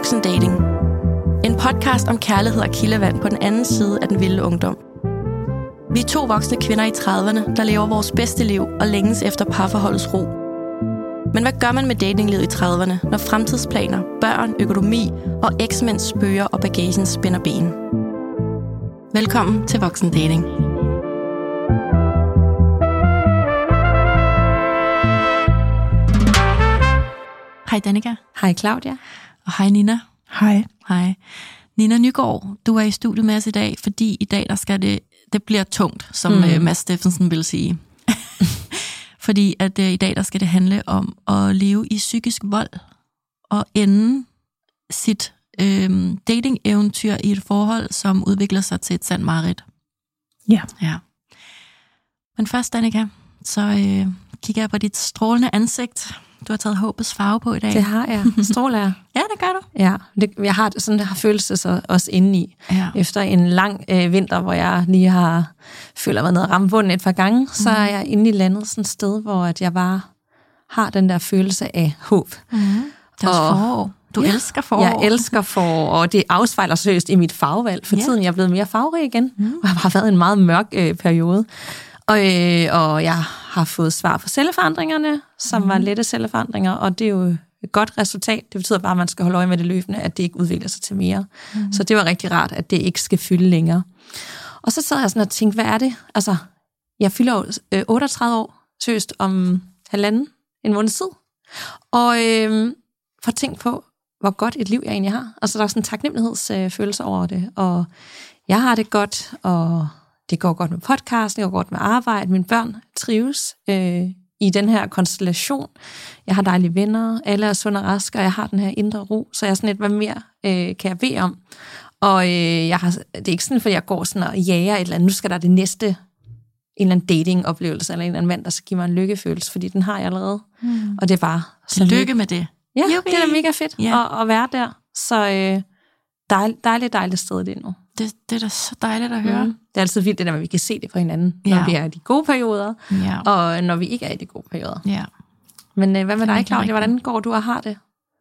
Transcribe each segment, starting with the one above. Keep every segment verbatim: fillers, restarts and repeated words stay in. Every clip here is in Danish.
Voksendating. En podcast om kærlighed og kildevand på den anden side af den vilde ungdom. Vi er to voksne kvinder i trediverne, der lever vores bedste liv og længes efter parforholdets ro. Men hvad gør man med datinglivet i trediverne, når fremtidsplaner, børn, økonomi og eksmænds spøger og bagagen spænder ben? Velkommen til Voksendating. Hej Danika. Hej Claudia. Og hej Nina. Hej. Hej. Nina Nygaard, du er i studiet med os i dag, fordi i dag der skal det, det bliver tungt, som mm. Mads Steffensen vil sige. Fordi at uh, i dag der skal det handle om at leve i psykisk vold og ende sit øhm, dating-eventyr i et forhold, som udvikler sig til et sandt mareridt. Ja. Ja. Men først, Danika, så øh, kigger jeg på dit strålende ansigt. Du har taget håbets farve på i dag. Det har jeg. Stråler jeg. Ja, det gør du. Ja, det, jeg har sådan der har følelse så også indeni. Ja. Efter en lang øh, vinter, hvor jeg lige har føler mig ned og ramt bunden et par gange, mm. så er jeg inde i landet sådan et sted, hvor at jeg bare har den der følelse af håb. Mm. Det er også forår. Du ja, elsker forår. Jeg elsker forår, og det afspejler seriøst i mit farvevalg. For ja. tiden jeg er blevet mere farverig igen, mm. og har bare været en meget mørk øh, periode. Og, øh, og jeg har fået svar på celleforandringerne, som mm. var lette celleforandringer, og det er jo et godt resultat. Det betyder bare, at man skal holde øje med det løbende, at det ikke udvikler sig til mere. Mm. Så det var rigtig rart, at det ikke skal fylde længere. Og så sad jeg sådan og tænkte, hvad er det? Altså, jeg fylder jo øh, otteogtredive år, seriøst, om halvanden, en måned tid. Og øh, for at tænke på, hvor godt et liv jeg egentlig har. Altså, der er sådan en taknemmelighedsfølelse øh, over det, og jeg har det godt, og det går godt med podcast, det går godt med arbejde, mine børn trives øh, i den her konstellation. Jeg har dejlige venner, alle er sunde og raske, og jeg har den her indre ro, så jeg er sådan lidt, hvad mere øh, kan jeg bede om? Og øh, jeg har, det er ikke sådan, at jeg går sådan og jager et eller andet, nu skal der det næste, en eller anden dating-oplevelse, eller en eller anden mand, der skal give mig en lykkefølelse, fordi den har jeg allerede. Mm. Og det er bare så lykke med det. Ja, Jubi. Det er da mega fedt yeah. at, at være der. Så øh, dejligt, dejligt, dejligt sted det nu. Det, det er da så dejligt at høre. Mm. Det er altid vildt, det der, at vi kan se det fra hinanden, ja. når vi er i de gode perioder, ja. og når vi ikke er i de gode perioder. Ja. Men øh, hvad med dig, Claudia? Hvordan går du og har det?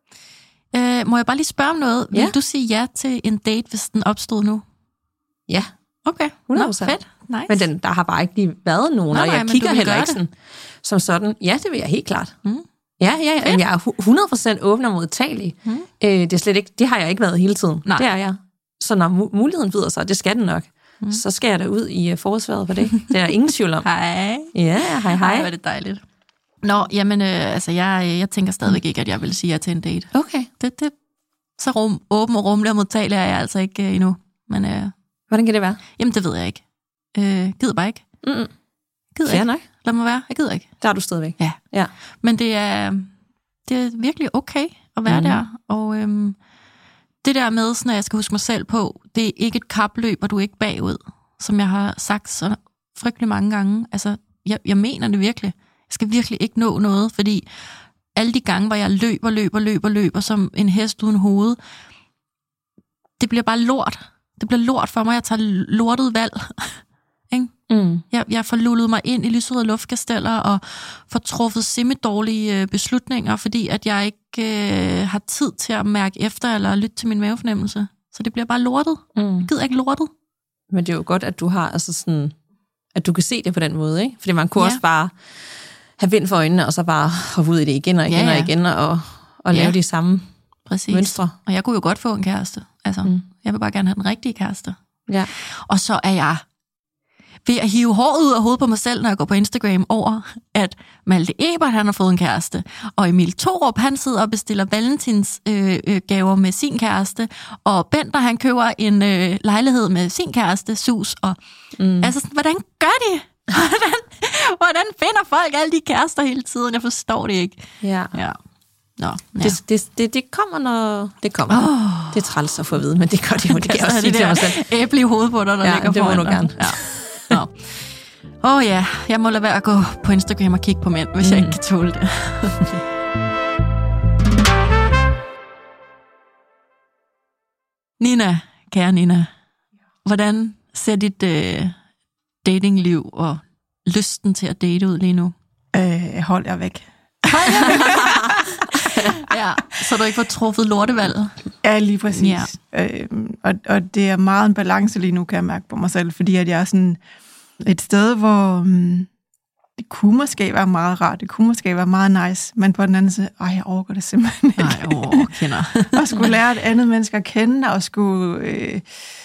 Øh, må jeg bare lige spørge om noget? Ja. Vil du sige ja til en date, hvis den opstod nu? Ja. Okay, hundrede procent. Nå, fedt. Nice. Men den, der har bare ikke lige været nogen, nej, og jeg nej, kigger heller ikke sådan, som sådan. Ja, det vil jeg helt klart. Mm. Ja, ja, ja. Jeg er hundrede procent åben og modtagelig. Mm. Øh, det, er slet ikke, det har jeg ikke været hele tiden. Nej. Det er jeg. Så når mu- muligheden byder sig, det skal den nok, mm. så skal jeg da ud i uh, forårsværet på det. Det er der ingen tvivl om. Hej. Ja, hej, hej. Hvor er det dejligt. Nå, jamen, øh, altså, jeg, jeg tænker stadigvæk ikke, at jeg vil sige ja til en date. Okay. Det, det, så rum, åben og rummelig og modtagelig er jeg altså ikke øh, endnu. Men, øh, hvordan kan det være? Jamen, det ved jeg ikke. Øh, gider bare ikke. Mm. Gider Fair ikke. nok. Lad mig være. Jeg gider ikke. Der er du stadigvæk. Ja. ja. Men det er, det er virkelig okay at være mm. der. Og øhm, det der med, sådan, at jeg skal huske mig selv på, det er ikke et kapløb, og du er ikke bagud, som jeg har sagt så frygtelig mange gange. Altså, jeg, jeg mener det virkelig. Jeg skal virkelig ikke nå noget, fordi alle de gange, hvor jeg løber, løber, løber, løber, som en hest uden hoved, det bliver bare lort. Det bliver lort for mig, jeg tager lortet valg. Mm. Jeg, jeg får lullet mig ind i lyserøde luftkasteller og får truffet semi-dårlige beslutninger, fordi at jeg ikke øh, har tid til at mærke efter eller lytte til min mavefornemmelse. Så det bliver bare lortet. Mm. Jeg gider ikke lortet. Men det er jo godt, at du har altså sådan, at du kan se det på den måde, ikke? Fordi man kunne ja. også bare have vind for øjnene, og så bare hoppe ud i det igen og igen ja, ja. og igen, og, og ja. lave de samme Præcis. mønstre. Og jeg kunne jo godt få en kæreste. Altså, mm. jeg vil bare gerne have den rigtige kæreste. Ja. Og så er jeg ved at hive håret ud af hovedet på mig selv, når jeg går på Instagram over, at Malte Ebert, han har fået en kæreste, og Emil Thorup, han sidder og bestiller valentins øh, øh, gaver med sin kæreste, og Bender, han køber en øh, lejlighed med sin kæreste, Sus, og mm. altså, hvordan gør de? Hvordan, hvordan finder folk alle de kærester hele tiden? Jeg forstår det ikke. Ja. Ja. Nå, ja. Det, det, det, det kommer, når det kommer. Oh. Det er træls at få at vide, men det gør det jo. Det kan jeg også sige til mig selv. Æble i hovedet på dig, der ja, ligger det foran må du gerne. Ja. Åh oh, ja, jeg må lade være at gå på Instagram og kigge på mænd, hvis mm. jeg ikke kan tåle det. Nina, kære Nina, hvordan ser dit øh, datingliv og lysten til at date ud lige nu? Øh, hold jer væk. ja, så du ikke får truffet lortevalget? Ja, lige præcis. Ja. Øhm, og, og det er meget en balance lige nu, kan jeg mærke på mig selv, fordi at jeg er sådan et sted, hvor um, det kunne måske være meget rart, det kunne måske være meget nice, men på den anden side, ej, jeg overgår det simpelthen ikke. Nej, åh, kender. Og skulle lære et andet menneske at kende, og skulle øh,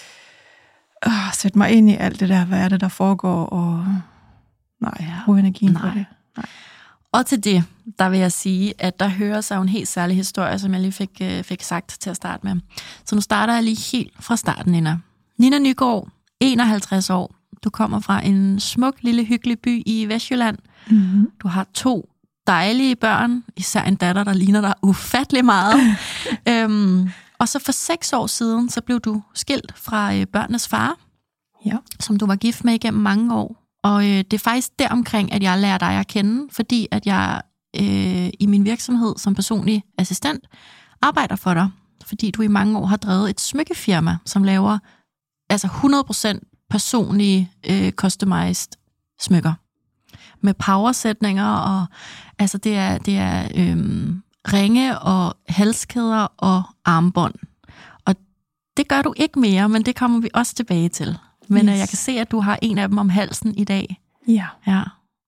øh, sætte mig ind i alt det der, hvad er det, der foregår, og nej, bruge energien nej. på det. Nej. Og til det, der vil jeg sige, at der hører sig en helt særlig historie, som jeg lige fik, fik sagt til at starte med. Så nu starter jeg lige helt fra starten, Nina. Nina Nygaard, enoghalvtreds år. Du kommer fra en smuk, lille, hyggelig by i Vestjylland. Mm-hmm. Du har to dejlige børn, især en datter, der ligner dig ufattelig meget. øhm, og så for seks år siden, så blev du skilt fra øh, børnenes far, ja. som du var gift med igennem mange år. Og øh, det er faktisk deromkring, at jeg lærer dig at kende, fordi at jeg øh, i min virksomhed som personlig assistent arbejder for dig. Fordi du i mange år har drevet et smykkefirma, som laver altså hundrede procent personlige øh, customized smykker. Med powersætninger, og altså det er, det er øh, ringe og halskæder og armbånd. Og det gør du ikke mere, men det kommer vi også tilbage til. Men yes. øh, jeg kan se, at du har en af dem om halsen i dag. Ja. Ja.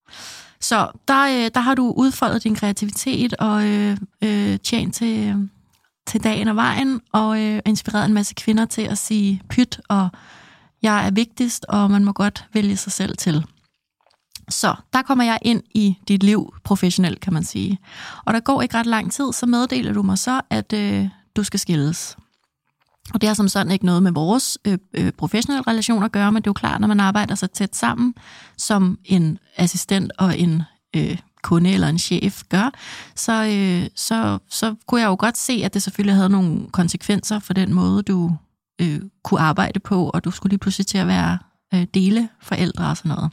Så der, øh, der har du udfoldet din kreativitet og øh, øh, tjent til, øh, til dagen og vejen, og øh, inspireret en masse kvinder til at sige pyt, og jeg er vigtigst, og man må godt vælge sig selv til. Så der kommer jeg ind i dit liv professionelt, kan man sige. Og der går ikke ret lang tid, så meddeler du mig så, at øh, du skal skilles. Og det har som sådan ikke noget med vores øh, øh, professionelle relation at gøre, men det er jo klart, når man arbejder så tæt sammen, som en assistent og en øh, kunde eller en chef gør, så, øh, så, så kunne jeg jo godt se, at det selvfølgelig havde nogle konsekvenser for den måde, du øh, kunne arbejde på, og du skulle lige pludselig til at være øh, deleforældre og sådan noget.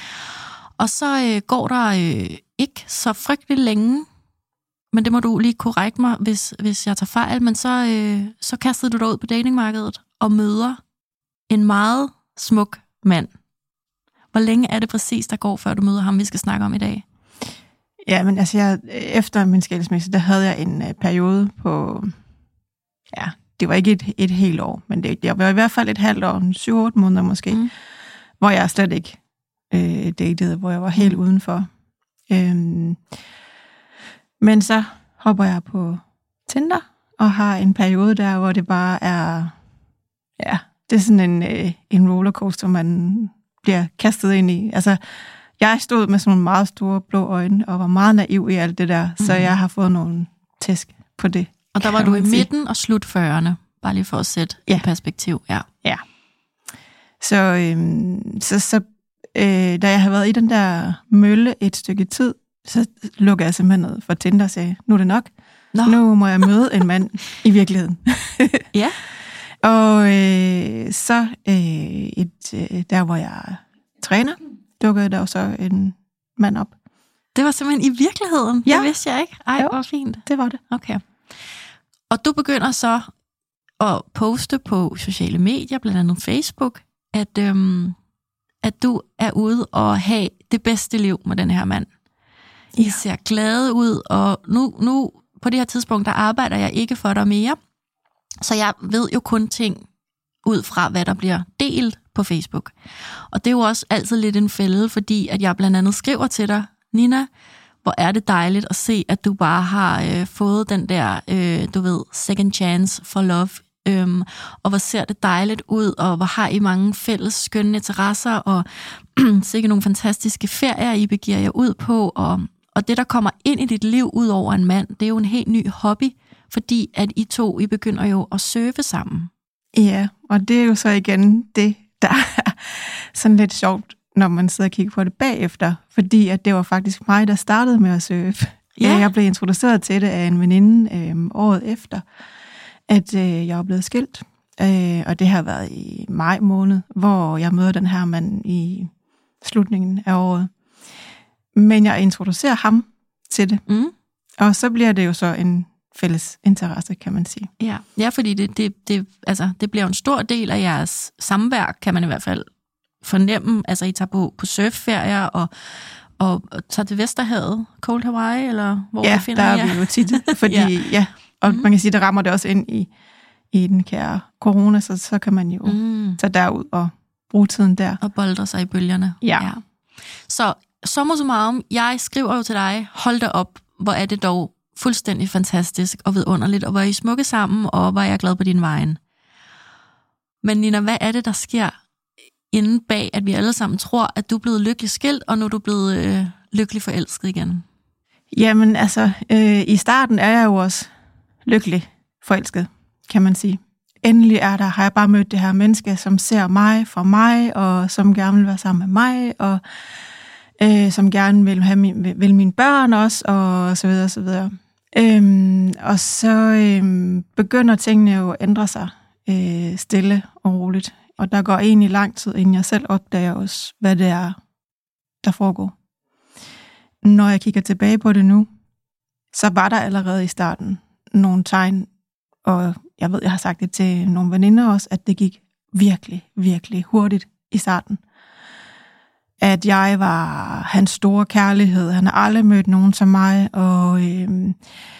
Og så øh, går der øh, ikke så frygtelig længe, men det må du lige korrekte mig, hvis, hvis jeg tager fejl, men så, øh, så kastede du dig ud på datingmarkedet og møder en meget smuk mand. Hvor længe er det præcis, der går, før du møder ham, vi skal snakke om i dag? Ja, men altså, jeg, efter min skilsmisse, der havde jeg en uh, periode på, ja, det var ikke et, et helt år, men det, det var i hvert fald et halvt år, syv otte måneder måske, mm. hvor jeg slet ikke øh, datede, hvor jeg var helt mm. udenfor. Øhm, Men så hopper jeg på Tinder, og har en periode der, hvor det bare er, ja, det er sådan en, øh, en rollercoaster, man bliver kastet ind i. Altså, jeg stod med sådan nogle meget store blå øjne, og var meget naiv i alt det der, mm. så jeg har fået nogle tæsk på det. Og der var du i midten og slut fyrrerne, bare lige for at sætte ja. et perspektiv. Ja. Ja. Så, øhm, så, så øh, da jeg har været i den der mølle et stykke tid, så lukker jeg simpelthen ned for Tinder og sagde, nu er det nok. Nå. Nu må jeg møde en mand i virkeligheden. Ja. Og øh, så øh, et, øh, der, hvor jeg træner, dukkede der jo så en mand op. Det var simpelthen i virkeligheden? Ja. Det vidste jeg ikke. Ej, jo, hvor fint. Det var det. Okay. Og du begynder så at poste på sociale medier, blandt andet Facebook, at, øhm, at du er ude og have det bedste liv med den her mand. I ja. ser glade ud, og nu, nu på det her tidspunkt, der arbejder jeg ikke for dig mere. Så jeg ved jo kun ting ud fra, hvad der bliver delt på Facebook. Og det er jo også altid lidt en fælde, fordi at jeg blandt andet skriver til dig, Nina, hvor er det dejligt at se, at du bare har øh, fået den der, øh, du ved, second chance for love. Øhm, og hvor ser det dejligt ud, og hvor har I mange fælles skønne interesser, og sikkert nogle fantastiske ferier, I begiver jer ud på, og, og det, der kommer ind i dit liv ud over en mand, det er jo en helt ny hobby, fordi at I to, I begynder jo at surfe sammen. Ja, og det er jo så igen det, der er sådan lidt sjovt, når man sidder og kigger på det bagefter, fordi at det var faktisk mig, der startede med at surfe. Ja. Jeg blev introduceret til det af en veninde øh, året efter, at øh, jeg er blevet skilt, øh, og det har været i maj måned, hvor jeg møder den her mand i slutningen af året. Men jeg introducerer ham til det, mm. og så bliver det jo så en fælles interesse, kan man sige. Ja, ja, fordi det, det, det, altså, det bliver en stor del af jeres samværk, kan man i hvert fald fornemme. Altså, I tager på, på surfferier og, og, og tager til Vesterhavet, Cold Hawaii, eller hvor ja, vi finder der jer? er vi jo tit, fordi ja, ja og mm. man kan sige, det rammer det også ind i i den kære corona, så, så kan man jo mm. tage derud og bruge tiden der. Og bolde sig i bølgerne. Ja. ja. Så summa summarum, jeg skriver jo til dig, hold da op, hvor er det dog fuldstændig fantastisk og vidunderligt, og hvor er I smukke sammen, og hvor er jeg glad på din vejen. Men Nina, hvad er det, der sker inden bag, at vi alle sammen tror, at du er blevet lykkelig skilt, og nu er du blevet øh, lykkelig forelsket igen? Jamen altså, øh, i starten er jeg jo også lykkelig forelsket, kan man sige. Endelig er der, har jeg bare mødt det her menneske, som ser mig for mig, og som gerne vil være sammen med mig, og øh, som gerne vil have min, vil mine børn også, og så videre, og så videre. Øhm, og så øhm, begynder tingene jo at ændre sig øh, stille og roligt. Og der går egentlig lang tid, inden jeg selv opdager også, hvad det er, der foregår. Når jeg kigger tilbage på det nu, så var der allerede i starten nogle tegn, og jeg ved, jeg har sagt det til nogle veninder også, at det gik virkelig, virkelig hurtigt i starten. At jeg var hans store kærlighed. Han har aldrig mødt nogen som mig, og øhm,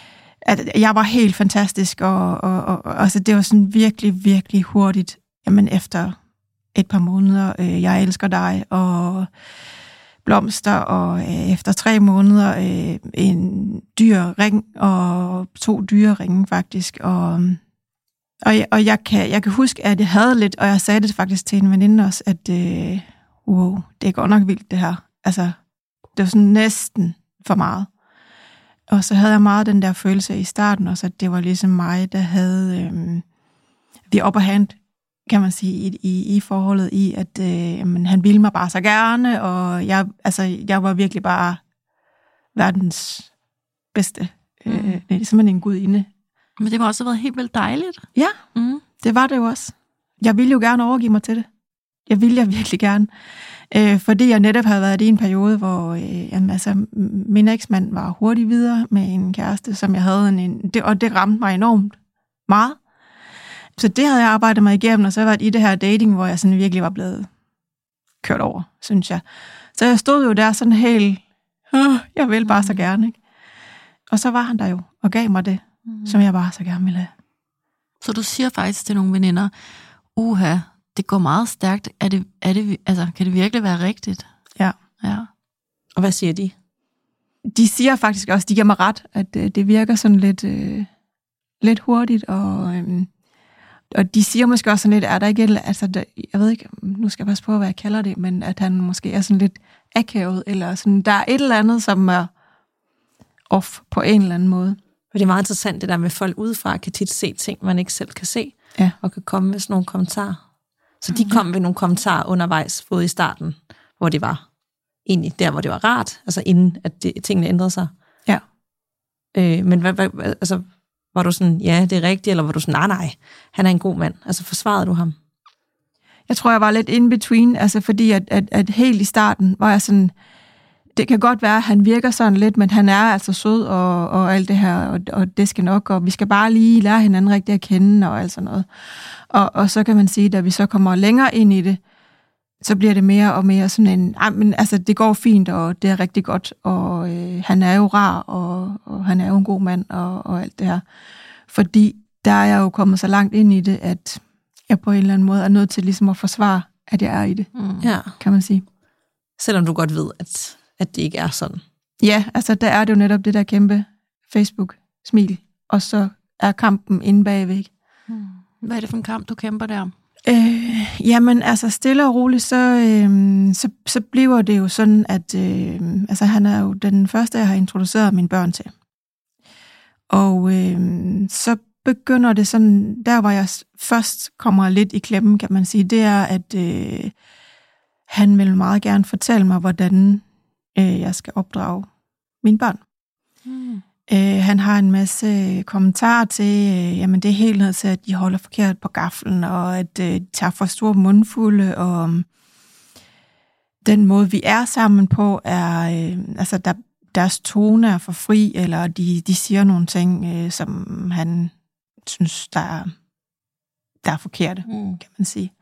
at jeg var helt fantastisk, og, og, og altså, det var sådan virkelig, virkelig hurtigt. Jamen efter et par måneder, øh, jeg elsker dig, og blomster, og øh, efter tre måneder øh, en dyr ring, og to dyre ringe faktisk, og, og, jeg, og jeg, kan, jeg kan huske, at jeg havde lidt, og jeg sagde det faktisk til en veninde også, at øh, wow, det er godt nok vildt det her. Altså, det var sådan næsten for meget. Og så havde jeg meget den der følelse i starten også, at det var ligesom mig, der havde øh, the upper hand, kan man sige, i, i, i forholdet i, at øh, men han ville mig bare så gerne, og jeg, altså, jeg var virkelig bare verdens bedste. Mm. Øh, det er simpelthen en gudinde. Men det må også have været helt vildt dejligt. Ja, mm. det var det jo også. Jeg ville jo gerne overgive mig til det. Jeg ville jeg virkelig gerne. Øh, fordi jeg netop havde været i en periode, hvor øh, jamen, altså, min eksmand var hurtigt videre med en kæreste, som jeg havde, en, en, det, og det ramte mig enormt meget. Så det havde jeg arbejdet mig igennem, og så har jeg været i det her dating, hvor jeg sådan virkelig var blevet kørt over, synes jeg. Så jeg stod jo der sådan helt, øh, jeg vil bare så gerne, ikke? Og så var han der jo, og gav mig det, mm. som jeg bare så gerne ville have. Så du siger faktisk til nogle veninder, uha, det går meget stærkt. Er det, er det, altså, kan det virkelig være rigtigt? Ja. ja. Og hvad siger de? De siger faktisk også, de giver mig ret, at øh, det virker sådan lidt, øh, lidt hurtigt, og, øh, og de siger måske også sådan lidt, er der ikke et, altså, der, jeg ved ikke, nu skal jeg passe på, hvad jeg kalder det, men at han måske er sådan lidt akavet, eller sådan, der er et eller andet, som er off på en eller anden måde. Og det er meget interessant, det der med folk udefra kan tit se ting, man ikke selv kan se, ja. Og kan komme med sådan nogle kommentarer. Så de kom med nogle kommentarer undervejs, både i starten, hvor det var egentlig der, hvor det var rart, altså inden at det, tingene ændrede sig. Ja. Øh, men hvad, hvad, altså, var du sådan, ja, det er rigtigt, eller var du sådan, nej, nej, han er en god mand. Altså forsvarede du ham? Jeg tror, jeg var lidt in between, altså fordi at, at, at helt i starten var jeg sådan, det kan godt være, at han virker sådan lidt, men han er altså sød og, og alt det her, og, og det skal nok, og vi skal bare lige lære hinanden rigtig at kende og alt sådan noget. Og, og så kan man sige, at da vi så kommer længere ind i det, så bliver det mere og mere sådan en, ej, men altså det går fint, og det er rigtig godt, og øh, han er jo rar, og, og han er jo en god mand, og, og alt det her. Fordi der er jeg jo kommet så langt ind i det, at jeg på en eller anden måde er nødt til ligesom at forsvare, at jeg er i det, mm. ja. Kan man sige. Selvom du godt ved, at, at det ikke er sådan. Ja, altså der er det jo netop det der kæmpe Facebook-smil, og så er kampen inde bagved. Mm. Hvad er det for en kamp, du kæmper der? Øh, jamen, altså stille og roligt, så, øh, så, så bliver det jo sådan, at øh, altså, han er jo den første, jeg har introduceret mine børn til. Og øh, så begynder det sådan, der hvor jeg først kommer lidt i klemmen, kan man sige, det er, at øh, han vil meget gerne fortælle mig, hvordan øh, jeg skal opdrage mine børn. Mm. Øh, han har en masse kommentarer til, øh, jamen det er helt ned til, at de holder forkert på gaflen, og at øh, de tager for store mundfulde, og um, den måde, vi er sammen på, er, øh, altså der, deres tone er for fri, eller de, de siger nogle ting, øh, som han synes, der er, der er forkerte, mm. kan man sige.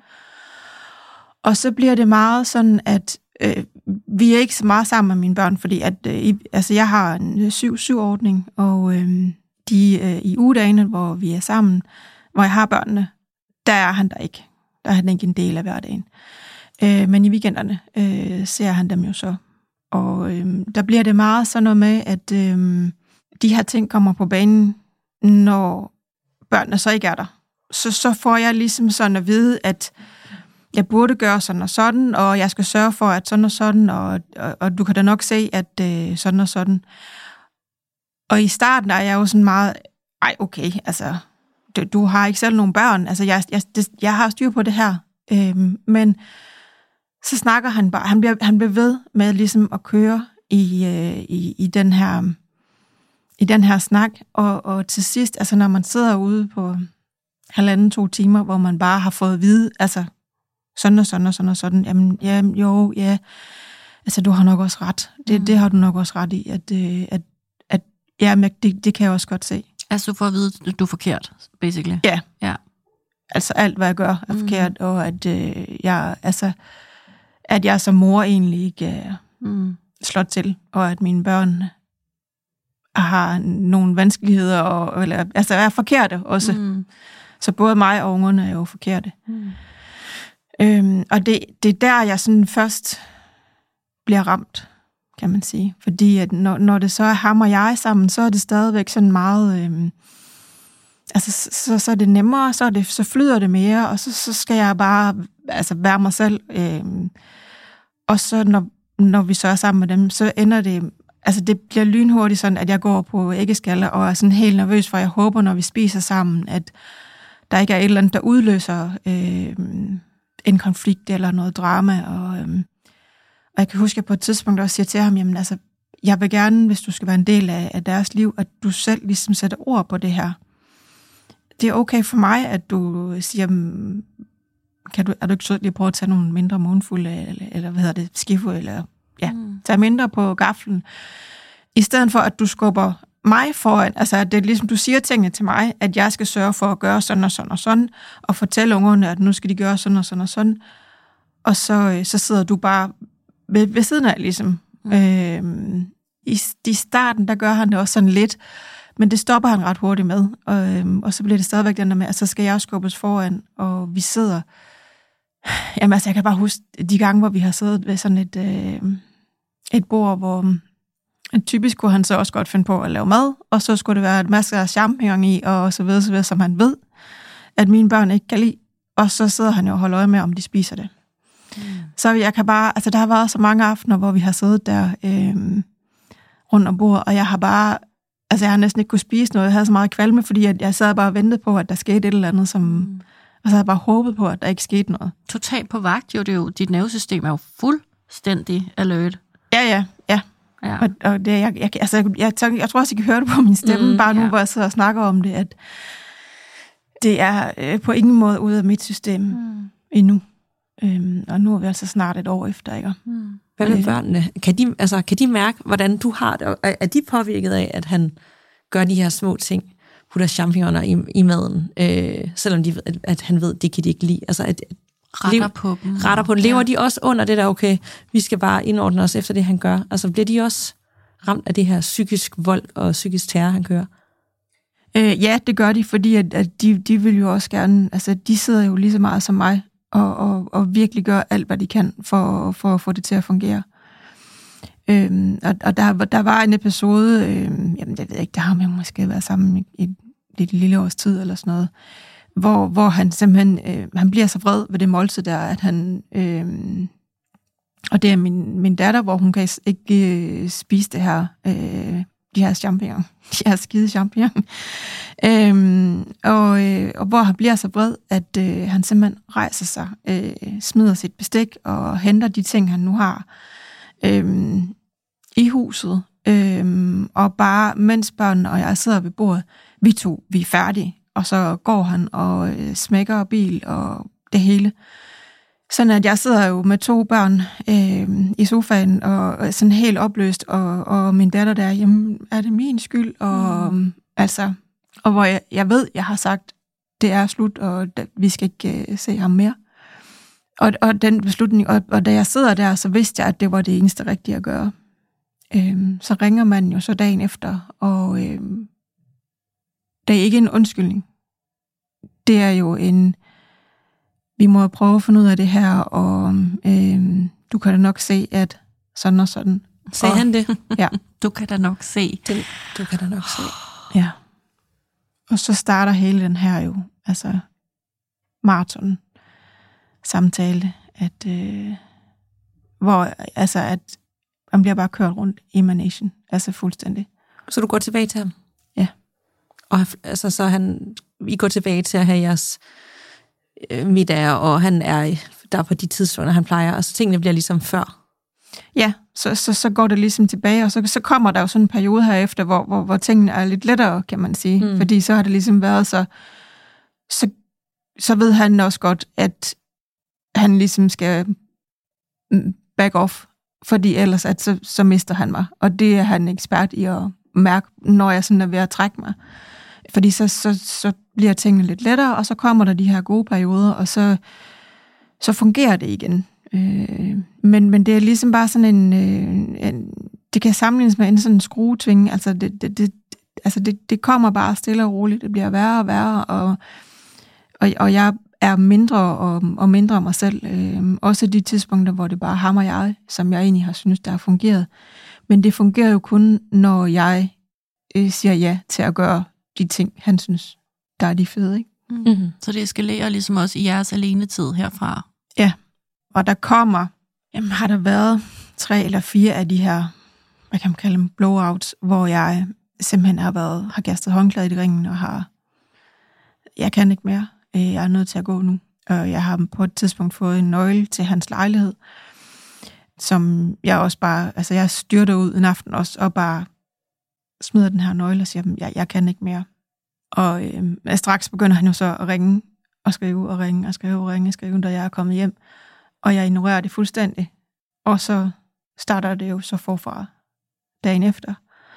Og så bliver det meget sådan, at øh, vi er ikke så meget sammen med mine børn, fordi at, øh, i, altså jeg har en syv syv ordning, og øh, de øh, i ugedagene, hvor vi er sammen, hvor jeg har børnene, der er han der ikke. Der er han ikke en del af hverdagen. Øh, men i weekenderne øh, ser han dem jo så. Og øh, der bliver det meget sådan noget med, at øh, de her ting kommer på banen, når børnene så ikke er der. Så, så får jeg ligesom sådan at vide, at jeg burde gøre sådan og sådan, og jeg skal sørge for, at sådan og sådan, og, og, og du kan da nok se, at øh, sådan og sådan. Og i starten er jeg jo sådan meget, ej okay, altså, du, du har ikke selv nogen børn, altså jeg, jeg, det, jeg har styr på det her. Øhm, men så snakker han bare, han bliver, han bliver ved med ligesom at køre i, øh, i, i den her i den her snak, og, og til sidst, altså når man sidder ude på halvanden, to timer, hvor man bare har fået at vide, altså sådan og sådan og sådan og sådan, jamen, jamen jo, ja, altså du har nok også ret, det, mm. det har du nok også ret i, at, at, at ja, det, det kan jeg også godt se. Altså du får at vide, at du er forkert, basically. Ja. Ja. Altså alt, hvad jeg gør, er forkert, mm. og at øh, jeg, altså, at jeg som mor egentlig ikke er mm. slået til, og at mine børn har nogle vanskeligheder, og, eller, altså er forkerte også. Mm. Så både mig og ungerne er jo forkerte. Mm. Øhm, og det, det er der, jeg sådan først bliver ramt, kan man sige. Fordi at når, når det så er ham og jeg sammen, så er det stadigvæk sådan meget... Øhm, altså, så, så er det nemmere, så, er det, så flyder det mere, og så, så skal jeg bare altså, være mig selv. Øhm, og så når, når vi så er sammen med dem, så ender det... Altså, det bliver lynhurtigt sådan, at jeg går på æggeskaller og er sådan helt nervøs, for jeg håber, når vi spiser sammen, at der ikke er et eller andet, der udløser øh, en konflikt eller noget drama. Og, øh, og jeg kan huske, at jeg på et tidspunkt også siger til ham, jamen altså, jeg vil gerne, hvis du skal være en del af, af deres liv, at du selv ligesom sætter ord på det her. Det er okay for mig, at du siger, kan du, er du ikke sød lige prøve at tage nogle mindre mundfulde, eller, eller hvad hedder det, skifo, eller ja, mm. tage mindre på gaflen, i stedet for, at du skubber mig foran, altså at det er ligesom, du siger tingene til mig, at jeg skal sørge for at gøre sådan og sådan og sådan, og fortælle ungerne, at nu skal de gøre sådan og sådan og sådan, og så, så sidder du bare ved, ved siden af, ligesom. Mm. Øhm, i, I starten, der gør han det også sådan lidt, men det stopper han ret hurtigt med, og, øhm, og så bliver det stadigvæk den der med, at så skal jeg skubbes foran, og vi sidder, jamen altså, jeg kan bare huske de gange, hvor vi har siddet ved sådan et, øh, et bord, hvor typisk kunne han så også godt finde på at lave mad, og så skulle det være en masse af champignon i, og så videre, så videre, som han ved, at mine børn ikke kan lide. Og så sidder han jo og holder øje med, om de spiser det. Mm. Så jeg kan bare, altså der har været så mange aftener, hvor vi har siddet der øh, rundt om bordet, og jeg har bare, altså jeg har næsten ikke kunne spise noget, jeg havde så meget kvalme, fordi jeg, jeg sad bare og ventede på, at der skete et eller andet, som, mm. og så havde jeg bare håbet på, at der ikke skete noget. Totalt på vagt, jo, det er jo, dit nervesystem er jo fuldstændig alert. Ja, ja, ja. Ja. Og, og det, jeg, jeg, altså, jeg, jeg, jeg tror også, I kan høre det på min stemme, mm, bare nu, ja. Hvor jeg sidder og snakker om det, at det er øh, på ingen måde ude af mit system mm. endnu. Øhm, og nu er vi altså snart et år efter, ikke? Mm. Hvad med børnene? Kan de, altså, kan de mærke, hvordan du har det? Er, er de påvirket af, at han gør de her små ting, putter champignoner i, i maden, øh, selvom de ved, at, at han ved, det kan de ikke lide? Altså, at, retter lev, på dem. Retter på dem. Lever ja. De også under det der, okay, vi skal bare indordne os efter det, han gør? Altså, bliver de også ramt af det her psykisk vold og psykisk terror, han kører? Øh, ja, det gør de, fordi at, at de, de vil jo også gerne, altså de sidder jo lige så meget som mig, og, og, og virkelig gør alt, hvad de kan, for, for at få det til at fungere. Øhm, og og der, der var en episode, øhm, jamen det ved jeg ikke, der har man måske været sammen i et, et lille års tid, eller sådan noget, hvor, hvor han simpelthen, øh, han bliver så vred ved det måltid der, at han, øh, og det er min, min datter, hvor hun kan ikke øh, spise det her, øh, de her champignon, de her skide champignon, øh, og, øh, og hvor han bliver så vred, at øh, han simpelthen rejser sig, øh, smider sit bestik og henter de ting, han nu har øh, i huset, øh, og bare, mens børnene og jeg sidder ved bordet, vi to, vi er færdige, og så går han og øh, smækker bil og det hele. Sådan at jeg sidder jo med to børn øh, i sofaen, og sådan helt opløst, og, og min datter der, jamen, er det min skyld? Og, mm. altså, og hvor jeg, jeg ved, jeg har sagt, det er slut, og da, vi skal ikke øh, se ham mere. Og, og den beslutning, og, og da jeg sidder der, så vidste jeg, at det var det eneste rigtige at gøre. Øh, så ringer man jo så dagen efter, og øh, det er ikke en undskyldning. det er jo en, vi må prøve at finde ud af det her, og øh, du kan da nok se, at sådan og sådan. Sagde han det? Ja. Du kan da nok se. Det, du kan da nok se. Ja. Og så starter hele den her jo, altså maraton samtale, at øh, hvor, altså at man bliver bare kørt rundt i managen, altså fuldstændig. Så du går tilbage til ham? Ja. Og altså, så han, I går tilbage til at have jeres øh, middag, og han er der på de tidspunkter, han plejer, og så tingene bliver ligesom før. Ja, så, så, så går det ligesom tilbage, og så, så kommer der jo sådan en periode herefter, hvor, hvor, hvor tingene er lidt lettere, kan man sige. Mm. Fordi så har det ligesom været så, så, så ved han også godt, at han ligesom skal back off, fordi ellers at så, så mister han mig. Og det er han ekspert i at mærke, når jeg sådan er ved at trække mig. Fordi så, så, så bliver tingene lidt lettere, og så kommer der de her gode perioder, og så, så fungerer det igen. Øh, men, men det er ligesom bare sådan en, øh, en det kan sammenlignes med en sådan en skruetvinge, altså det, det, det, altså det, det kommer bare stille og roligt, det bliver værre og værre, og, og, og jeg er mindre og, og mindre af mig selv, øh, også de tidspunkter, hvor det bare ham og jeg, som jeg egentlig har synes, der har fungeret, men det fungerer jo kun, når jeg øh, siger ja til at gøre de ting, han synes, der er de fede, ikke? Mm-hmm. Så det eskalerer ligesom også i jeres alenetid herfra? Ja. Og der kommer, jamen har der været tre eller fire af de her, hvad kan man kalde dem, blowouts, hvor jeg simpelthen har været, har kastet håndklædet i ringen og har, jeg kan ikke mere, jeg er nødt til at gå nu. Og jeg har på et tidspunkt fået en nøgle til hans lejlighed, som jeg også bare, altså jeg styrter ud en aften også, og bare smider den her nøgle og siger, jeg, jeg kan ikke mere. Og øh, straks begynder han jo så at ringe, og skrive og ringe, og skrive og ringe, og skrive, da jeg er kommet hjem. Og jeg ignorerer det fuldstændig. Og så starter det jo så forfra dagen efter.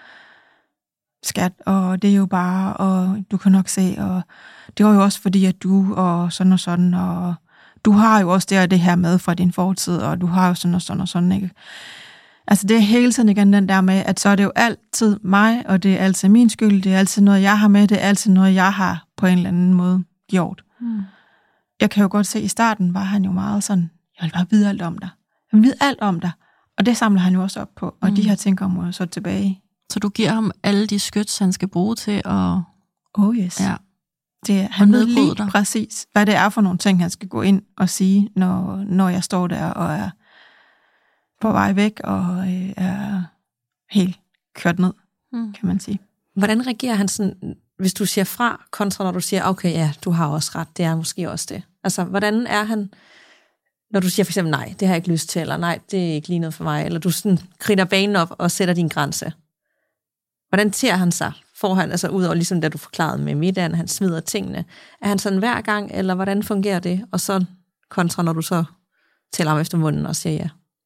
Skat, og det er jo bare, og du kan nok se, og det var jo også fordi, at du, og sådan og sådan, og du har jo også det og det her med fra din fortid, og du har jo sådan og sådan og sådan, ikke? Altså det er hele tiden igen den der med, at så er det jo altid mig, og det er altid min skyld, det er altid noget, jeg har med, det er altid noget, jeg har på en eller anden måde gjort. Mm. Jeg kan jo godt se, at i starten var han jo meget sådan, jeg vil bare vide alt om dig. Jeg vil vide alt om dig. Og det samler han jo også op på, og mm. de her ting kommer jo så tilbage. Så du giver ham alle de skyts, han skal bruge til at... Oh yes. Ja. Det, han ved lige dig. Præcis, hvad det er for nogle ting, han skal gå ind og sige, når, når jeg står der og er på vej væk og øh, er helt kørt ned, mm. kan man sige. Hvordan reagerer han sådan, hvis du siger fra, kontra når du siger, okay, ja, du har også ret, det er måske også det. Altså, hvordan er han, når du siger for eksempel, nej, det har jeg ikke lyst til, eller nej, det er ikke lige noget for mig, eller du sådan kridter banen op og sætter din grænse. Hvordan tager han sig? Får han, altså ud over ligesom da du forklarede med middagen, han smider tingene. Er han sådan hver gang, eller hvordan fungerer det? Og så kontra, når du så tæller ham efter munden og siger ja.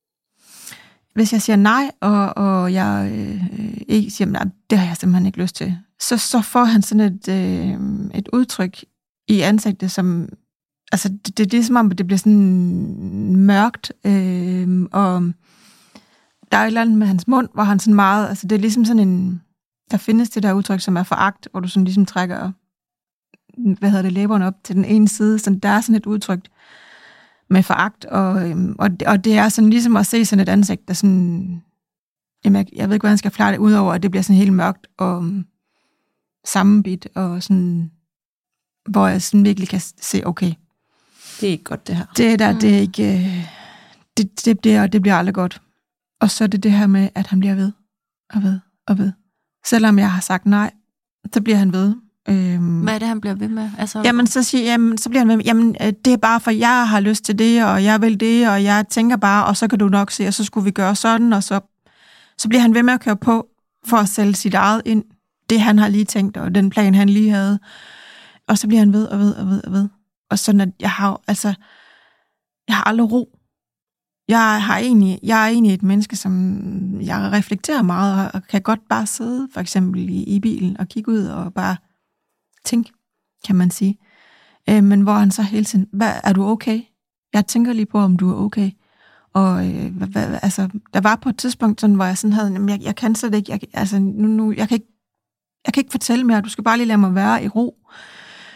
Hvis jeg siger nej, og, og jeg øh, ikke siger, nej, det har jeg simpelthen ikke lyst til, så, så får han sådan et, øh, et udtryk i ansigtet, som, altså det, det, det er som om, det bliver sådan mørkt, øh, og der er et eller andet med hans mund, hvor han sådan meget, altså det er ligesom sådan en, der findes det der udtryk, som er foragt, hvor du sådan ligesom trækker, hvad hedder det, læberne op til den ene side, så der er sådan et udtryk med foragt, og, øhm, og, og det er sådan ligesom at se sådan et ansigt, der sådan, jamen jeg, jeg ved ikke, hvordan jeg skal klare det, udover at det bliver sådan helt mørkt og um, sammenbidt, og sådan, hvor jeg sådan virkelig kan se, okay. Det er ikke godt, det her. Det der, det er ikke, det, det, bliver, det bliver aldrig godt. Og så er det det her med, at han bliver ved, og ved, og ved. Selvom jeg har sagt nej, så bliver han ved. Øhm, Hvad er det, han bliver ved med? Altså, jamen, så, siger, jamen, så bliver han ved med, jamen, det er bare for, jeg har lyst til det, og jeg vil det, og jeg tænker bare, og så kan du nok se, og så skulle vi gøre sådan, og så, så bliver han ved med at køre på, for at sælge sit eget ind, det han har lige tænkt, og den plan, han lige havde. Og så bliver han ved, og ved, og ved, og ved. Og sådan, at jeg har, altså, jeg har aldrig ro. Jeg, har egentlig, jeg er egentlig et menneske, som jeg reflekterer meget, og kan godt bare sidde, for eksempel i, i bilen, og kigge ud, og bare tænke, kan man sige. Øh, men hvor han så hele tiden, hvad, er du okay? Jeg tænker lige på, om du er okay. Og øh, hvad, altså, der var på et tidspunkt, sådan, hvor jeg sådan havde, jamen, jeg, jeg kan slet ikke, jeg, altså, nu, nu, jeg, kan ikke, jeg kan ikke fortælle mere, du skal bare lige lade mig være i ro.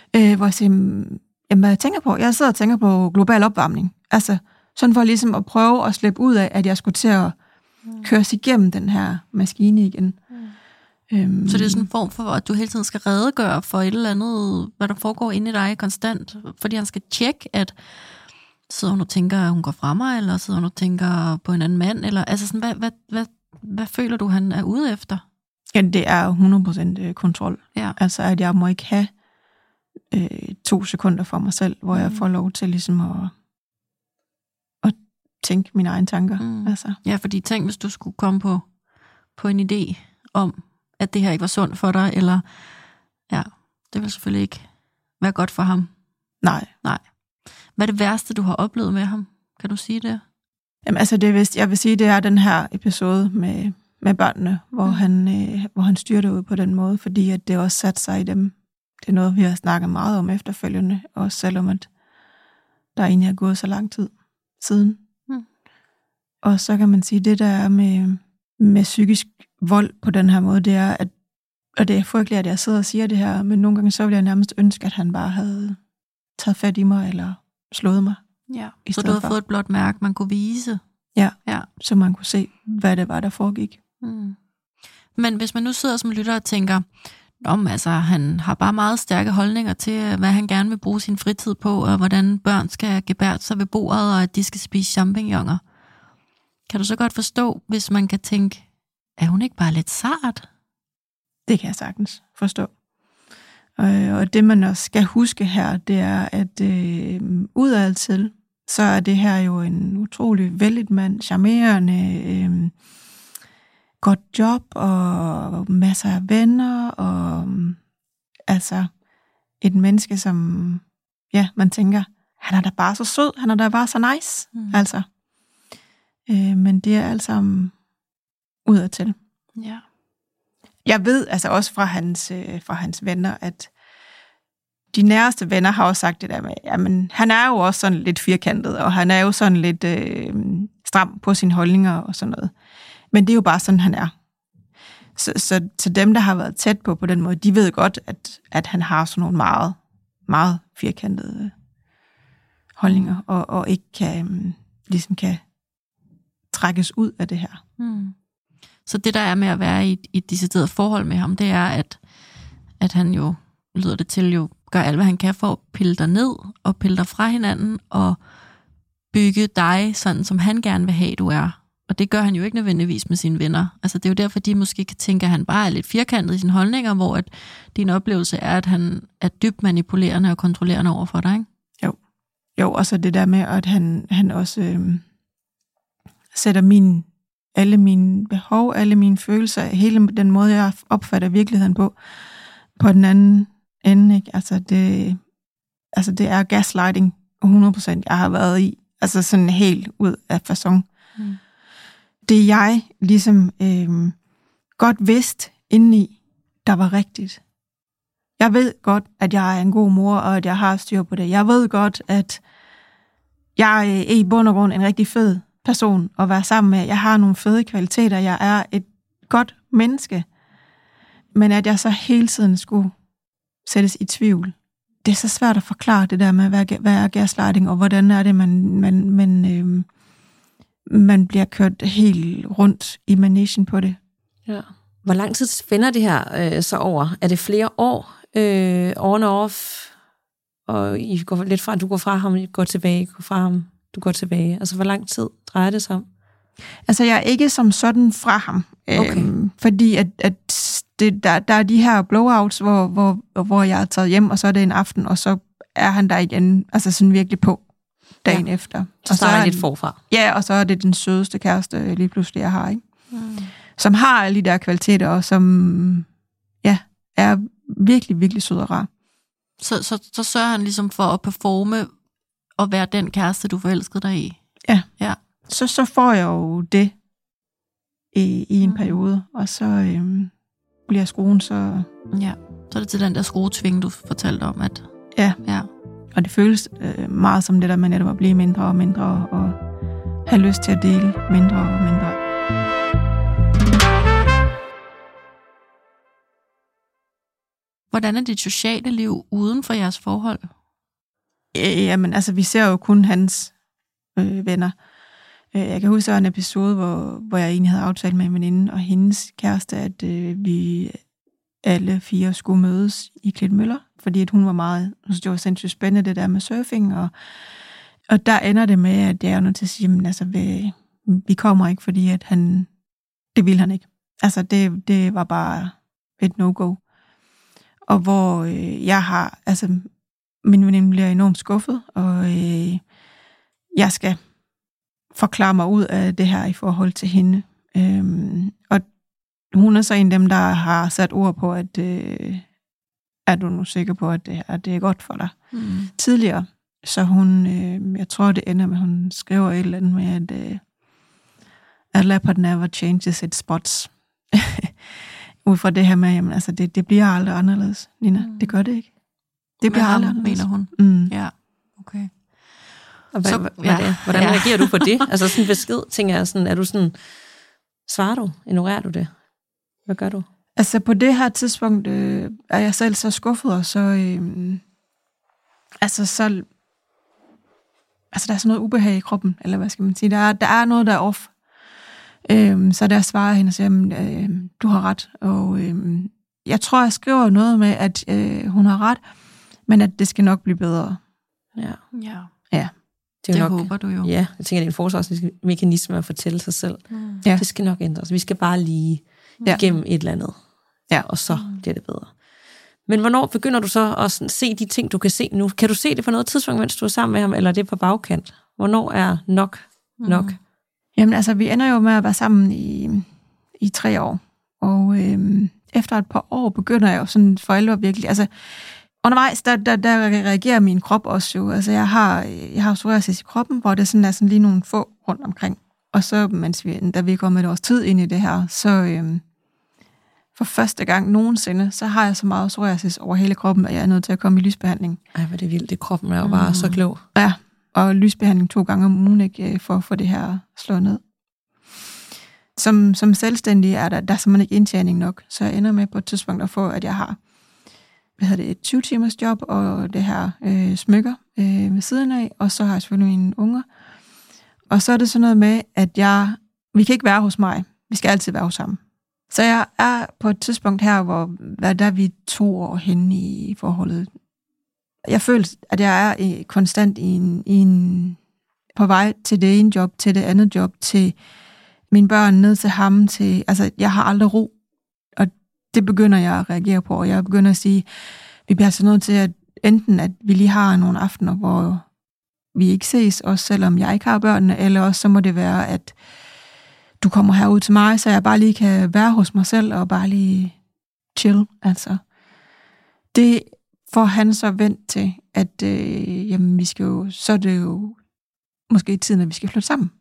Øh, hvor jeg siger, jamen, hvad jeg tænker på? Jeg sidder og tænker på global opvarmning. Altså, sådan for ligesom at prøve at slippe ud af, at jeg skulle til at køres igennem den her maskine igen. Mm. Øhm, så det er sådan en form for, at du hele tiden skal redegøre for et eller andet, hvad der foregår inde i dig konstant, fordi han skal tjekke, at sidder hun og tænker, at hun går fra mig, eller sidder hun og tænker på en anden mand, eller altså sådan, hvad, hvad, hvad, hvad føler du, han er ude efter? Ja, det er hundrede procent kontrol. Ja. Altså, at jeg må ikke have øh, to sekunder for mig selv, hvor mm. jeg får lov til ligesom at, at tænke mine egne tanker. Mm. Altså. Ja, fordi tænk, hvis du skulle komme på, på en idé om, at det her ikke var sundt for dig, eller ja, det vil selvfølgelig ikke være godt for ham. Nej. Nej. Hvad er det værste, du har oplevet med ham? Kan du sige det? Jamen, altså, det, hvis jeg vil sige, det er den her episode med, med børnene, hvor, mm. han, øh, hvor han styrer det ud på den måde, fordi at det også satte sig i dem. Det er noget, vi har snakket meget om efterfølgende, også selvom at der egentlig har gået så lang tid siden. Mm. Og så kan man sige, det der er med, med psykisk vold på den her måde, det er, at, og det er frygteligt, at jeg sidder og siger det her, men nogle gange så vil jeg nærmest ønske, at han bare havde taget fat i mig, eller slået mig. Ja, så du havde for. fået et blåt mærke, man kunne vise. Ja, ja, så man kunne se, hvad det var, der foregik. Mm. Men hvis man nu sidder som lytter og tænker, om altså, han har bare meget stærke holdninger til, hvad han gerne vil bruge sin fritid på, og hvordan børn skal gebærde sig ved bordet, og at de skal spise champignoner. Kan du så godt forstå, hvis man kan tænke, er hun ikke bare lidt sart? Det kan jeg sagtens forstå. Og det, man også skal huske her, det er, at øh, udad til, så er det her jo en utrolig vældig mand, charmerende, øh, godt job og masser af venner, og øh, altså et menneske, som, ja, man tænker, han er da bare så sød, han er da bare så nice, mm. altså. Øh, men det er alt sammen udad til. Ja. Jeg ved altså også fra hans, øh, fra hans venner, at de nærmeste venner har også sagt det der med, jamen han er jo også sådan lidt firkantet, og han er jo sådan lidt øh, stram på sine holdninger og sådan noget. Men det er jo bare sådan, han er. Så, så, så dem, der har været tæt på på den måde, de ved godt, at, at han har sådan nogle meget, meget firkantede holdninger, og, og ikke kan, ligesom kan trækkes ud af det her. Hmm. Så det, der er med at være i, i et decideret forhold med ham, det er, at, at han jo, lyder det til, jo gør alt, hvad han kan for at pille dig ned, og pille dig fra hinanden, og bygge dig sådan, som han gerne vil have, du er. Og det gør han jo ikke nødvendigvis med sine venner. Altså, det er jo derfor, de måske kan tænke, at han bare er lidt firkantet i sine holdninger, hvor at din oplevelse er, at han er dybt manipulerende og kontrollerende over for dig, ikke? Jo. Jo, og så det der med, at han, han også øh, sætter min alle mine behov, alle mine følelser, hele den måde, jeg opfatter virkeligheden på, på den anden ende, ikke? Altså det, altså det er gaslighting hundrede procent, jeg har været i, altså sådan helt ud af façon. Mm. Det jeg ligesom øh, godt vidste indeni, der var rigtigt. Jeg ved godt, at jeg er en god mor, og at jeg har styr på det. Jeg ved godt, at jeg er i bund og grund en rigtig fed person at være sammen med. Jeg har nogle fede kvaliteter. Jeg er et godt menneske. Men at jeg så hele tiden skulle sættes i tvivl. Det er så svært at forklare det der med, hvad, hvad er gaslighting, og hvordan er det, man, man, man, øh, man bliver kørt helt rundt i managen på det. Ja. Hvor lang tid spænder det her øh, så over? Er det flere år? Øh, on og off? Og I går lidt fra, du går fra ham, I går tilbage, går fra ham, du går tilbage. Altså, hvor lang tid drejer det sig om? Altså, jeg er ikke som sådan fra ham. Okay. Øhm, fordi at, at det, der, der er de her blowouts, hvor, hvor, hvor jeg er taget hjem, og så er det en aften, og så er han der igen, altså sådan virkelig på dagen ja. efter. Så starter han lidt forfra. Ja, og så er det den sødeste kæreste lige pludselig, jeg har, ikke? Mm. Som har alle de der kvaliteter, og som ja, er virkelig, virkelig sød og rar. Så, så, så sørger han ligesom for at performe og være den kæreste, du forelskede dig i? Ja. Ja. Så, så får jeg jo det i, i en mm. periode, og så øhm, bliver skruen så... Ja, så er det til den der skruetving, du fortalte om, at... Ja, ja. Og det føles øh, meget som det der med netop at blive mindre og mindre, og have lyst til at dele mindre og mindre. Hvordan er dit sociale liv uden for jeres forhold? Jamen, altså, vi ser jo kun hans øh, venner. Jeg kan huske, der var en episode, hvor, hvor jeg egentlig havde aftalt med en veninde og hendes kæreste, at øh, vi alle fire skulle mødes i Klitmøller, fordi at hun var meget, det var sindssygt spændende, det der med surfing, og, og der ender det med, at jeg er nødt til at sige, men altså, vi, vi kommer ikke, fordi at han, det ville han ikke. Altså, det, det var bare et no-go. Og hvor øh, jeg har, altså, min veninde bliver enormt skuffet, og øh, jeg skal forklare mig ud af det her i forhold til hende. Øhm, og hun er så en af dem, der har sat ord på, at øh, er du nu sikker på, at det, at det er godt for dig? Mm. Tidligere, så hun, øh, jeg tror, det ender med, at hun skriver et eller andet med, at øh, a leopard never changes its spots. Ud fra det her med, jamen, altså, det, det bliver aldrig anderledes, Nina. Mm. Det gør det ikke. Det bliver aldrig anderledes. Mener hun. Mm. Ja, okay. Og hvad, så, hvad, ja, det? Hvordan ja. reagerer du på det? Altså sådan en besked, tænker jeg sådan, er du sådan, svarer du? Ignorerer du det? Hvad gør du? Altså på det her tidspunkt øh, er jeg selv så skuffet, og så, øh, altså så, altså der er sådan noget ubehag i kroppen, eller hvad skal man sige, der er, der er noget, der er off. Øh, så der svarer hende og siger, øh, du har ret, og øh, jeg tror, jeg skriver noget med, at øh, hun har ret, men at det skal nok blive bedre. Ja. Ja. Ja. Det, det nok, håber du jo. Ja, jeg tænker, det er en forsvarsmekanisme at fortælle sig selv. Mm. Ja. Det skal nok ændres. Vi skal bare lige ja. igennem et eller andet. Ja. Og så mm. bliver det bedre. Men hvornår begynder du så at se de ting, du kan se nu? Kan du se det på noget tidspunkt, mens du er sammen med ham, eller er det på bagkant? Hvornår er nok nok? Mm. Jamen altså, vi ender jo med at være sammen i, i tre år. Og øhm, efter et par år begynder jeg jo sådan for alvor virkelig... Altså, undervejs, der, der, der reagerer min krop også jo. Altså, jeg har, jeg har psoriasis i kroppen, hvor det sådan er sådan lige nogle få rundt omkring. Og så, mens vi, da vi er kommet et års tid ind i det her, så øhm, for første gang nogensinde, så har jeg så meget psoriasis over hele kroppen, at jeg er nødt til at komme i lysbehandling. Ej, hvor det er vildt. Det kroppen er jo bare mm. så klog. Ja, og lysbehandling to gange om ugen, ikke, for at få det her slået ned. Som, som selvstændig er der, der er simpelthen ikke indtjening nok, så jeg ender med på et tidspunkt at få, at jeg har hvad hedder det, et tyve timers job, og det her øh, smykker øh, ved siden af, og så har jeg selvfølgelig mine unger. Og så er det sådan noget med, at jeg, vi kan ikke være hos mig, vi skal altid være hos ham. Så jeg er på et tidspunkt her, hvor hvad der er vi to år henne i forholdet. Jeg føler, at jeg er i, konstant i en, i en, på vej til det ene job, til det andet job, til mine børn, ned til ham, til, altså jeg har aldrig ro. Og det begynder jeg at reagere på, og jeg begynder at sige, vi bliver altså nødt til, at enten at vi lige har nogle aftener, hvor vi ikke ses, også selvom jeg ikke har børnene, eller også så må det være, at du kommer herud til mig, så jeg bare lige kan være hos mig selv, og bare lige chill, altså. Det får han så vendt til, at øh, jamen, vi skal jo, så er det jo måske tiden, at vi skal flytte sammen.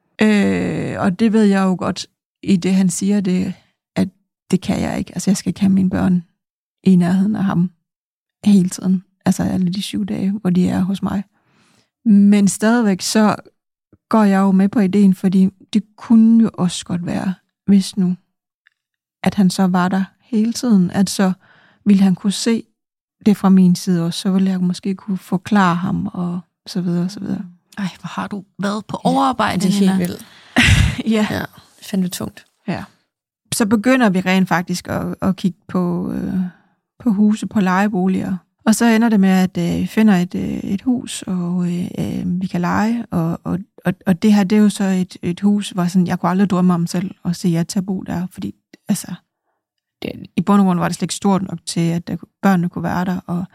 Øh, og det ved jeg jo godt, i det han siger, det, at det kan jeg ikke. Altså jeg skal ikke have mine børn i nærheden af ham hele tiden. Altså alle de syv dage, hvor de er hos mig. Men stadigvæk så går jeg jo med på ideen, fordi det kunne jo også godt være, hvis nu, at han så var der hele tiden, at så ville han kunne se det fra min side også, så ville jeg måske kunne forklare ham, og så videre, og så videre. Ej, hvor har du været på overarbejde, ja, det er helt vildt. Ja. Ja, det fandt det tungt. Ja. Så begynder vi rent faktisk at, at kigge på, øh, på huse, på lejeboliger. Og så ender det med, at vi øh, finder et, øh, et hus, og øh, vi kan leje. Og, og, og, og det her, det er jo så et, et hus, hvor sådan, jeg kunne aldrig drømme om selv at se jer til at bo der. Fordi altså, det, i bund og grund var det slet ikke stort nok til, at der, børnene kunne være der. Og,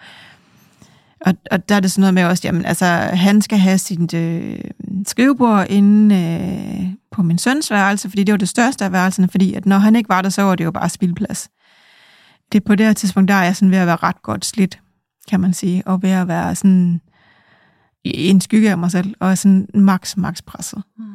og, og der er det sådan noget med også, jamen altså, han skal have sit øh, skrivebord inde øh, på min søns værelse, fordi det var det største af værelserne, fordi at når han ikke var der, så var det jo bare spildplads. Det er på det her tidspunkt, der er jeg sådan ved at være ret godt slidt, kan man sige, og ved at være sådan i en skygge af mig selv, og sådan max, max presset. Mm.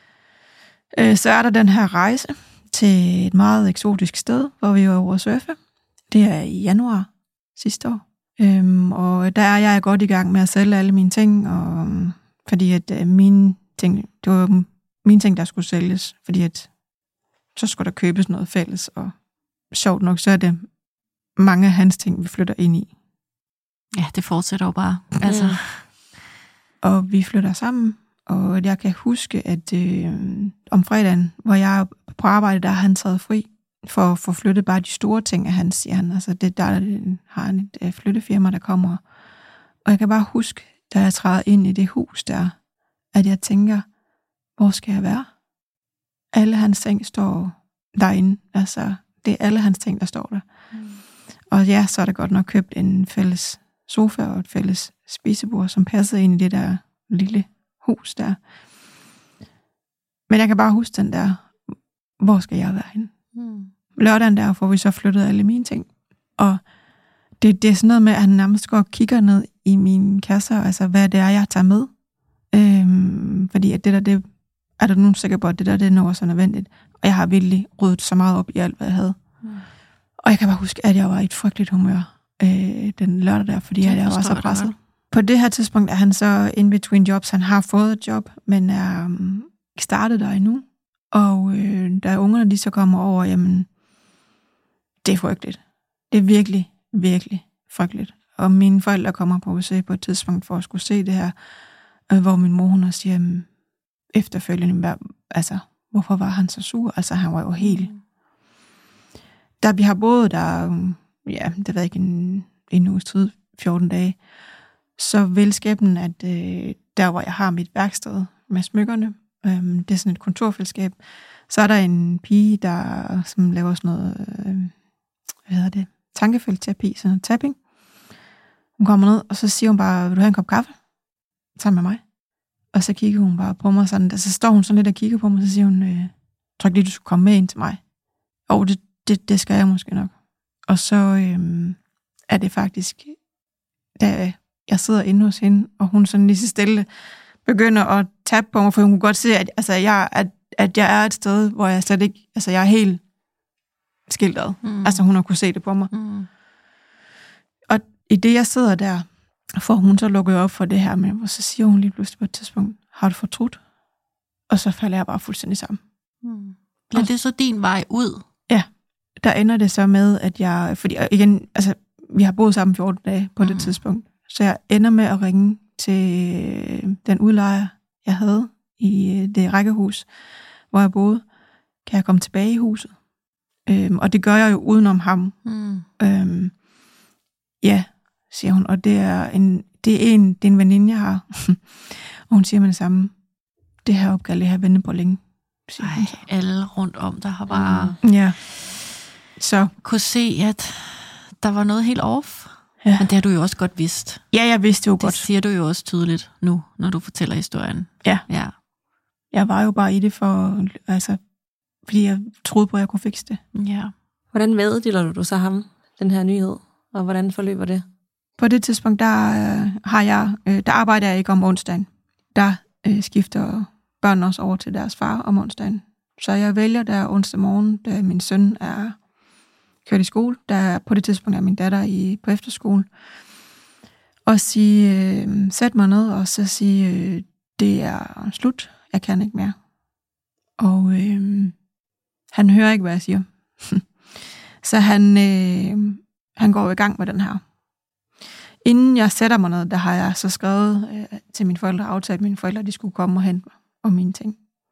Øh, så er der den her rejse til et meget eksotisk sted, hvor vi var over at surfe. Det er i januar sidste år. Øhm, og der er jeg godt i gang med at sælge alle mine ting, og, fordi at øh, mine ting, det var mine ting, der skulle sælges, fordi at så skulle der købes noget fælles, og sjovt nok, så er det mange af hans ting, vi flytter ind i. Ja, det fortsætter jo bare. Altså. Mm. Og vi flytter sammen, og jeg kan huske, at øh, om fredagen, hvor jeg er på arbejde, der har han taget fri for at få flyttet bare de store ting af hans, siger han. Altså det, der, der har han et øh, flyttefirma, der kommer. Og jeg kan bare huske, da jeg træder ind i det hus der, at jeg tænker, hvor skal jeg være? Alle hans ting står derinde. Altså, det er alle hans ting, der står der. Mm. Og ja, så er der godt nok købt en fælles sofa og et fælles spisebord, som passer ind i det der lille hus der. Men jeg kan bare huske den der, hvor skal jeg være henne? Mm. Lørdagen der får vi så flyttet alle mine ting. Og det, det er sådan noget med, at han nærmest går og kigger ned i mine kasser, altså hvad det er, jeg tager med. Øhm, fordi at det der, det er der nogen sikker på, at det der, det er noget så nødvendigt. Og jeg har virkelig ryddet så meget op i alt, hvad jeg havde. Mm. Og jeg kan bare huske, at jeg var i et frygteligt humør øh, den lørdag der, fordi jeg, jeg var så presset. På det her tidspunkt er han så in between jobs. Han har fået et job, men er um, ikke startet der endnu. Og øh, da ungerne de så kommer over, jamen, det er frygteligt. Det er virkelig, virkelig frygteligt. Og mine forældre kommer på besøg på et tidspunkt for at skulle se det her, øh, hvor min mor, hun siger, jamen, efterfølgende, altså, hvorfor var han så sur? Altså, han var jo helt... Da vi har boet der, ja, det ved jeg ikke, en, en uges tid, fjorten dage, så vil skæbnen, at øh, der, hvor jeg har mit værksted med smykkerne, øh, det er sådan et kontorfællesskab, så er der en pige, der som laver sådan noget, øh, hvad hedder det, tankefeltterapi, sådan noget tapping. Hun kommer ned, og så siger hun bare, vil du have en kop kaffe? Sammen med mig. Og så kigger hun bare på mig sådan, og så står hun sådan lidt og kigger på mig, og så siger hun, øh, tror ikke lige, du skulle komme med ind til mig? Og det, det, det skal jeg måske nok. Og så øh, er det faktisk, da jeg sidder inde hos hende, og hun sådan lige så stille begynder at tappe på mig, for hun kunne godt se, at, altså, jeg, at, at jeg er et sted, hvor jeg slet ikke, altså jeg er helt skildret. Mm. Altså hun har kunne se det på mig. Mm. Og i det, jeg sidder der, får hun så lukket op for det her med, og så siger hun lige pludselig på et tidspunkt, har du fortrudt? Og så falder jeg bare fuldstændig sammen. Mm. Bliver det så din vej ud? Ja, der ender det så med, at jeg, fordi igen, altså vi har boet sammen fjorten dage på mm. det tidspunkt, så jeg ender med at ringe til den udlejer, jeg havde i det rækkehus, hvor jeg boede. Kan jeg komme tilbage i huset? Øhm, og det gør jeg jo udenom ham. Mm. Øhm, ja, siger hun, og det er en, det er en, det er en veninde, jeg har. Og hun siger med det samme, det her opgave, det har jeg ventet på længe. Ej, alle rundt om, der har bare mm. ja. så. kunne se, at der var noget helt off. Ja. Men det har du jo også godt vidst. Ja, jeg vidste jo det godt. Det siger du jo også tydeligt nu, når du fortæller historien. Ja. ja. Jeg var jo bare i det for, altså, fordi jeg troede på, at jeg kunne fikse det. Ja. Hvordan meddeler du så ham, den her nyhed? Og hvordan forløber det? På det tidspunkt, der øh, har jeg, øh, der arbejder jeg ikke om onsdagen. Der øh, skifter børnene også over til deres far om onsdagen. Så jeg vælger der onsdag morgen, da min søn er kørt i skole, der på det tidspunkt er min datter i, på efterskole, og sige, øh, sæt mig ned og så sige, øh, det er slut, jeg kan ikke mere. Og øh, han hører ikke, hvad jeg siger. Så han, øh, han går i gang med den her. Inden jeg sætter mig ned, der har jeg så skrevet øh, til mine forældre, aftalt mine forældre, de skulle komme og hente mig og mine ting.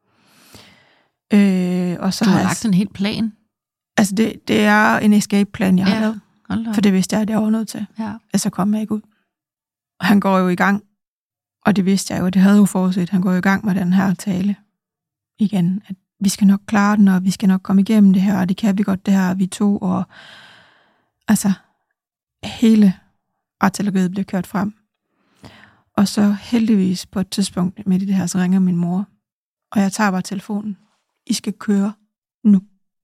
Øh, og så du har, har lagt jeg, en helt plan? Altså, det, det er en escape-plan, jeg har ja, lavet. For det vidste jeg, at jeg var nødt til. Ja. Altså, kom jeg ikke ud. Og han går jo i gang, og det vidste jeg jo, det havde jeg jo forudset. Han går jo i gang med den her tale igen, at vi skal nok klare den, og vi skal nok komme igennem det her, og det kan vi godt, det her, vi to, og altså, hele artilleriet blev kørt frem. Og så heldigvis på et tidspunkt midt i det her, så ringer min mor, og jeg tager bare telefonen. I skal køre nu.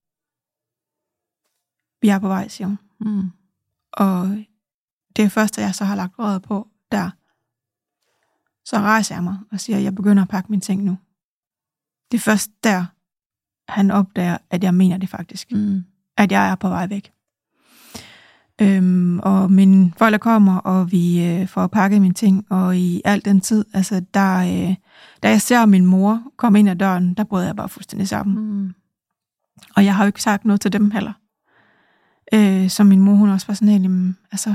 Vi er på vej, siger hun. Mm. Og det er først, at jeg så har lagt røret på der. Så rejser jeg mig og siger, at jeg begynder at pakke mine ting nu. Det er først der, han opdager, at jeg mener det faktisk. Mm. At jeg er på vej væk. Øhm, og mine forældre kommer, og vi øh, får pakket mine ting, og i al den tid, altså der, øh, da jeg ser min mor komme ind ad døren, der brød jeg bare fuldstændig sammen. Mm. Og jeg har jo ikke sagt noget til dem heller. Øh, så min mor, hun også var sådan helt, jamen, altså,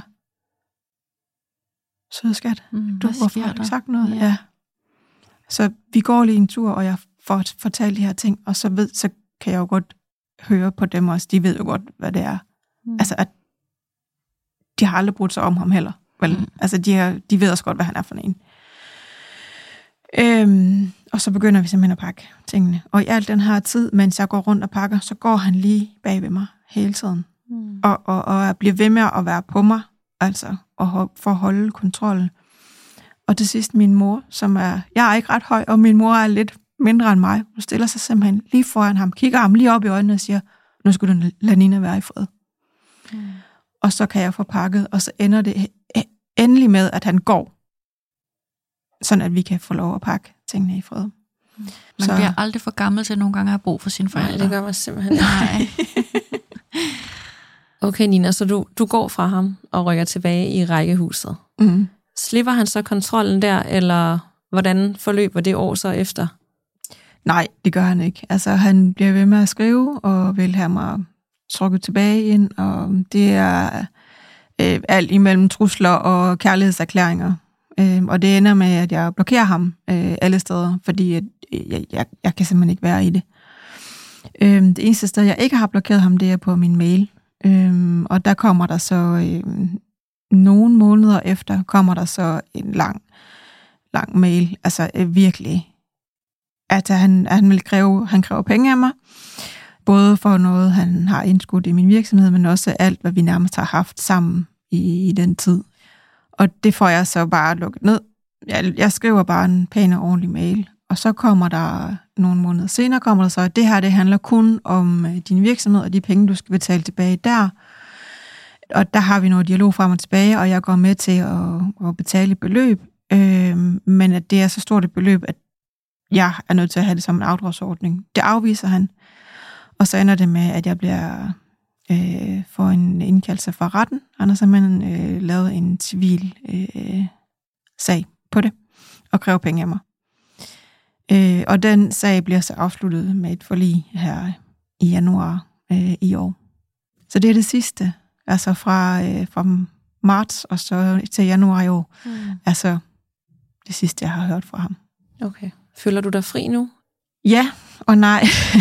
sød skat, Mm, du, hvad hvorfor sker har du der? ikke sagt noget? Ja. Ja. Så vi går lige en tur, og jeg får fortalt de her ting, og så, ved, så kan jeg jo godt høre på dem også. De ved jo godt, hvad det er. Mm. Altså, at de har aldrig brudt sig om ham heller. Vel? Mm. Altså, de, har, de ved også godt, hvad han er for en. Øhm, og så begynder vi simpelthen at pakke tingene. Og i al den her tid, mens jeg går rundt og pakker, så går han lige bag ved mig hele tiden. Mm. Og, og, og bliver ved med at være på mig, altså, og for at holde kontrollen. Og til sidst min mor, som er, jeg er ikke ret høj, og min mor er lidt mindre end mig. Hun stiller sig simpelthen lige foran ham, kigger ham lige op i øjnene og siger, nu skal du lade Nina være i fred. Mm. Og så kan jeg få pakket, og så ender det endelig med, at han går, sådan at vi kan få lov at pakke tingene i fred. Mm. Man så... bliver aldrig for gammel til, at nogle gange har brug for sine forældre. Nej, det gør man simpelthen Nej. Okay, Nina, så du, du går fra ham og rykker tilbage i rækkehuset. Mm. Slipper han så kontrollen der, eller hvordan forløber det år så efter? Nej, det gør han ikke. Altså, han bliver ved med at skrive, og vil have mig trukket tilbage ind, og det er øh, alt imellem trusler og kærlighedserklæringer. Øh, og det ender med, at jeg blokerer ham øh, alle steder, fordi at, øh, jeg, jeg, jeg kan simpelthen ikke være i det. Øh, det eneste sted, jeg ikke har blokeret ham, det er på min mail. Øh, og der kommer der så... Øh, nogle måneder efter, kommer der så en lang, lang mail. Altså øh, virkelig... at han, han vil kræve, han kræver penge af mig, både for noget, han har indskudt i min virksomhed, men også alt, hvad vi nærmest har haft sammen i, i den tid. Og det får jeg så bare lukket ned. Jeg, jeg skriver bare en pæn og ordentlig mail, og så kommer der nogle måneder senere, kommer der så, at det her, det handler kun om din virksomhed og de penge, du skal betale tilbage der. Og der har vi noget dialog frem og tilbage, og jeg går med til at, at betale et beløb, øh, men at det er så stort et beløb, at jeg er nødt til at have det som en afdragsordning. Det afviser han. Og så ender det med, at jeg bliver øh, for en indkaldelse fra retten. Han har simpelthen øh, lavet en civil øh, sag på det, og kræver penge af mig. Øh, og den sag bliver så afsluttet med et forlig her i januar øh, i år. Så det er det sidste. Altså fra, øh, fra marts og så til januar i år. Mm. Altså det sidste, jeg har hørt fra ham. Okay. Føler du dig fri nu? Ja og nej.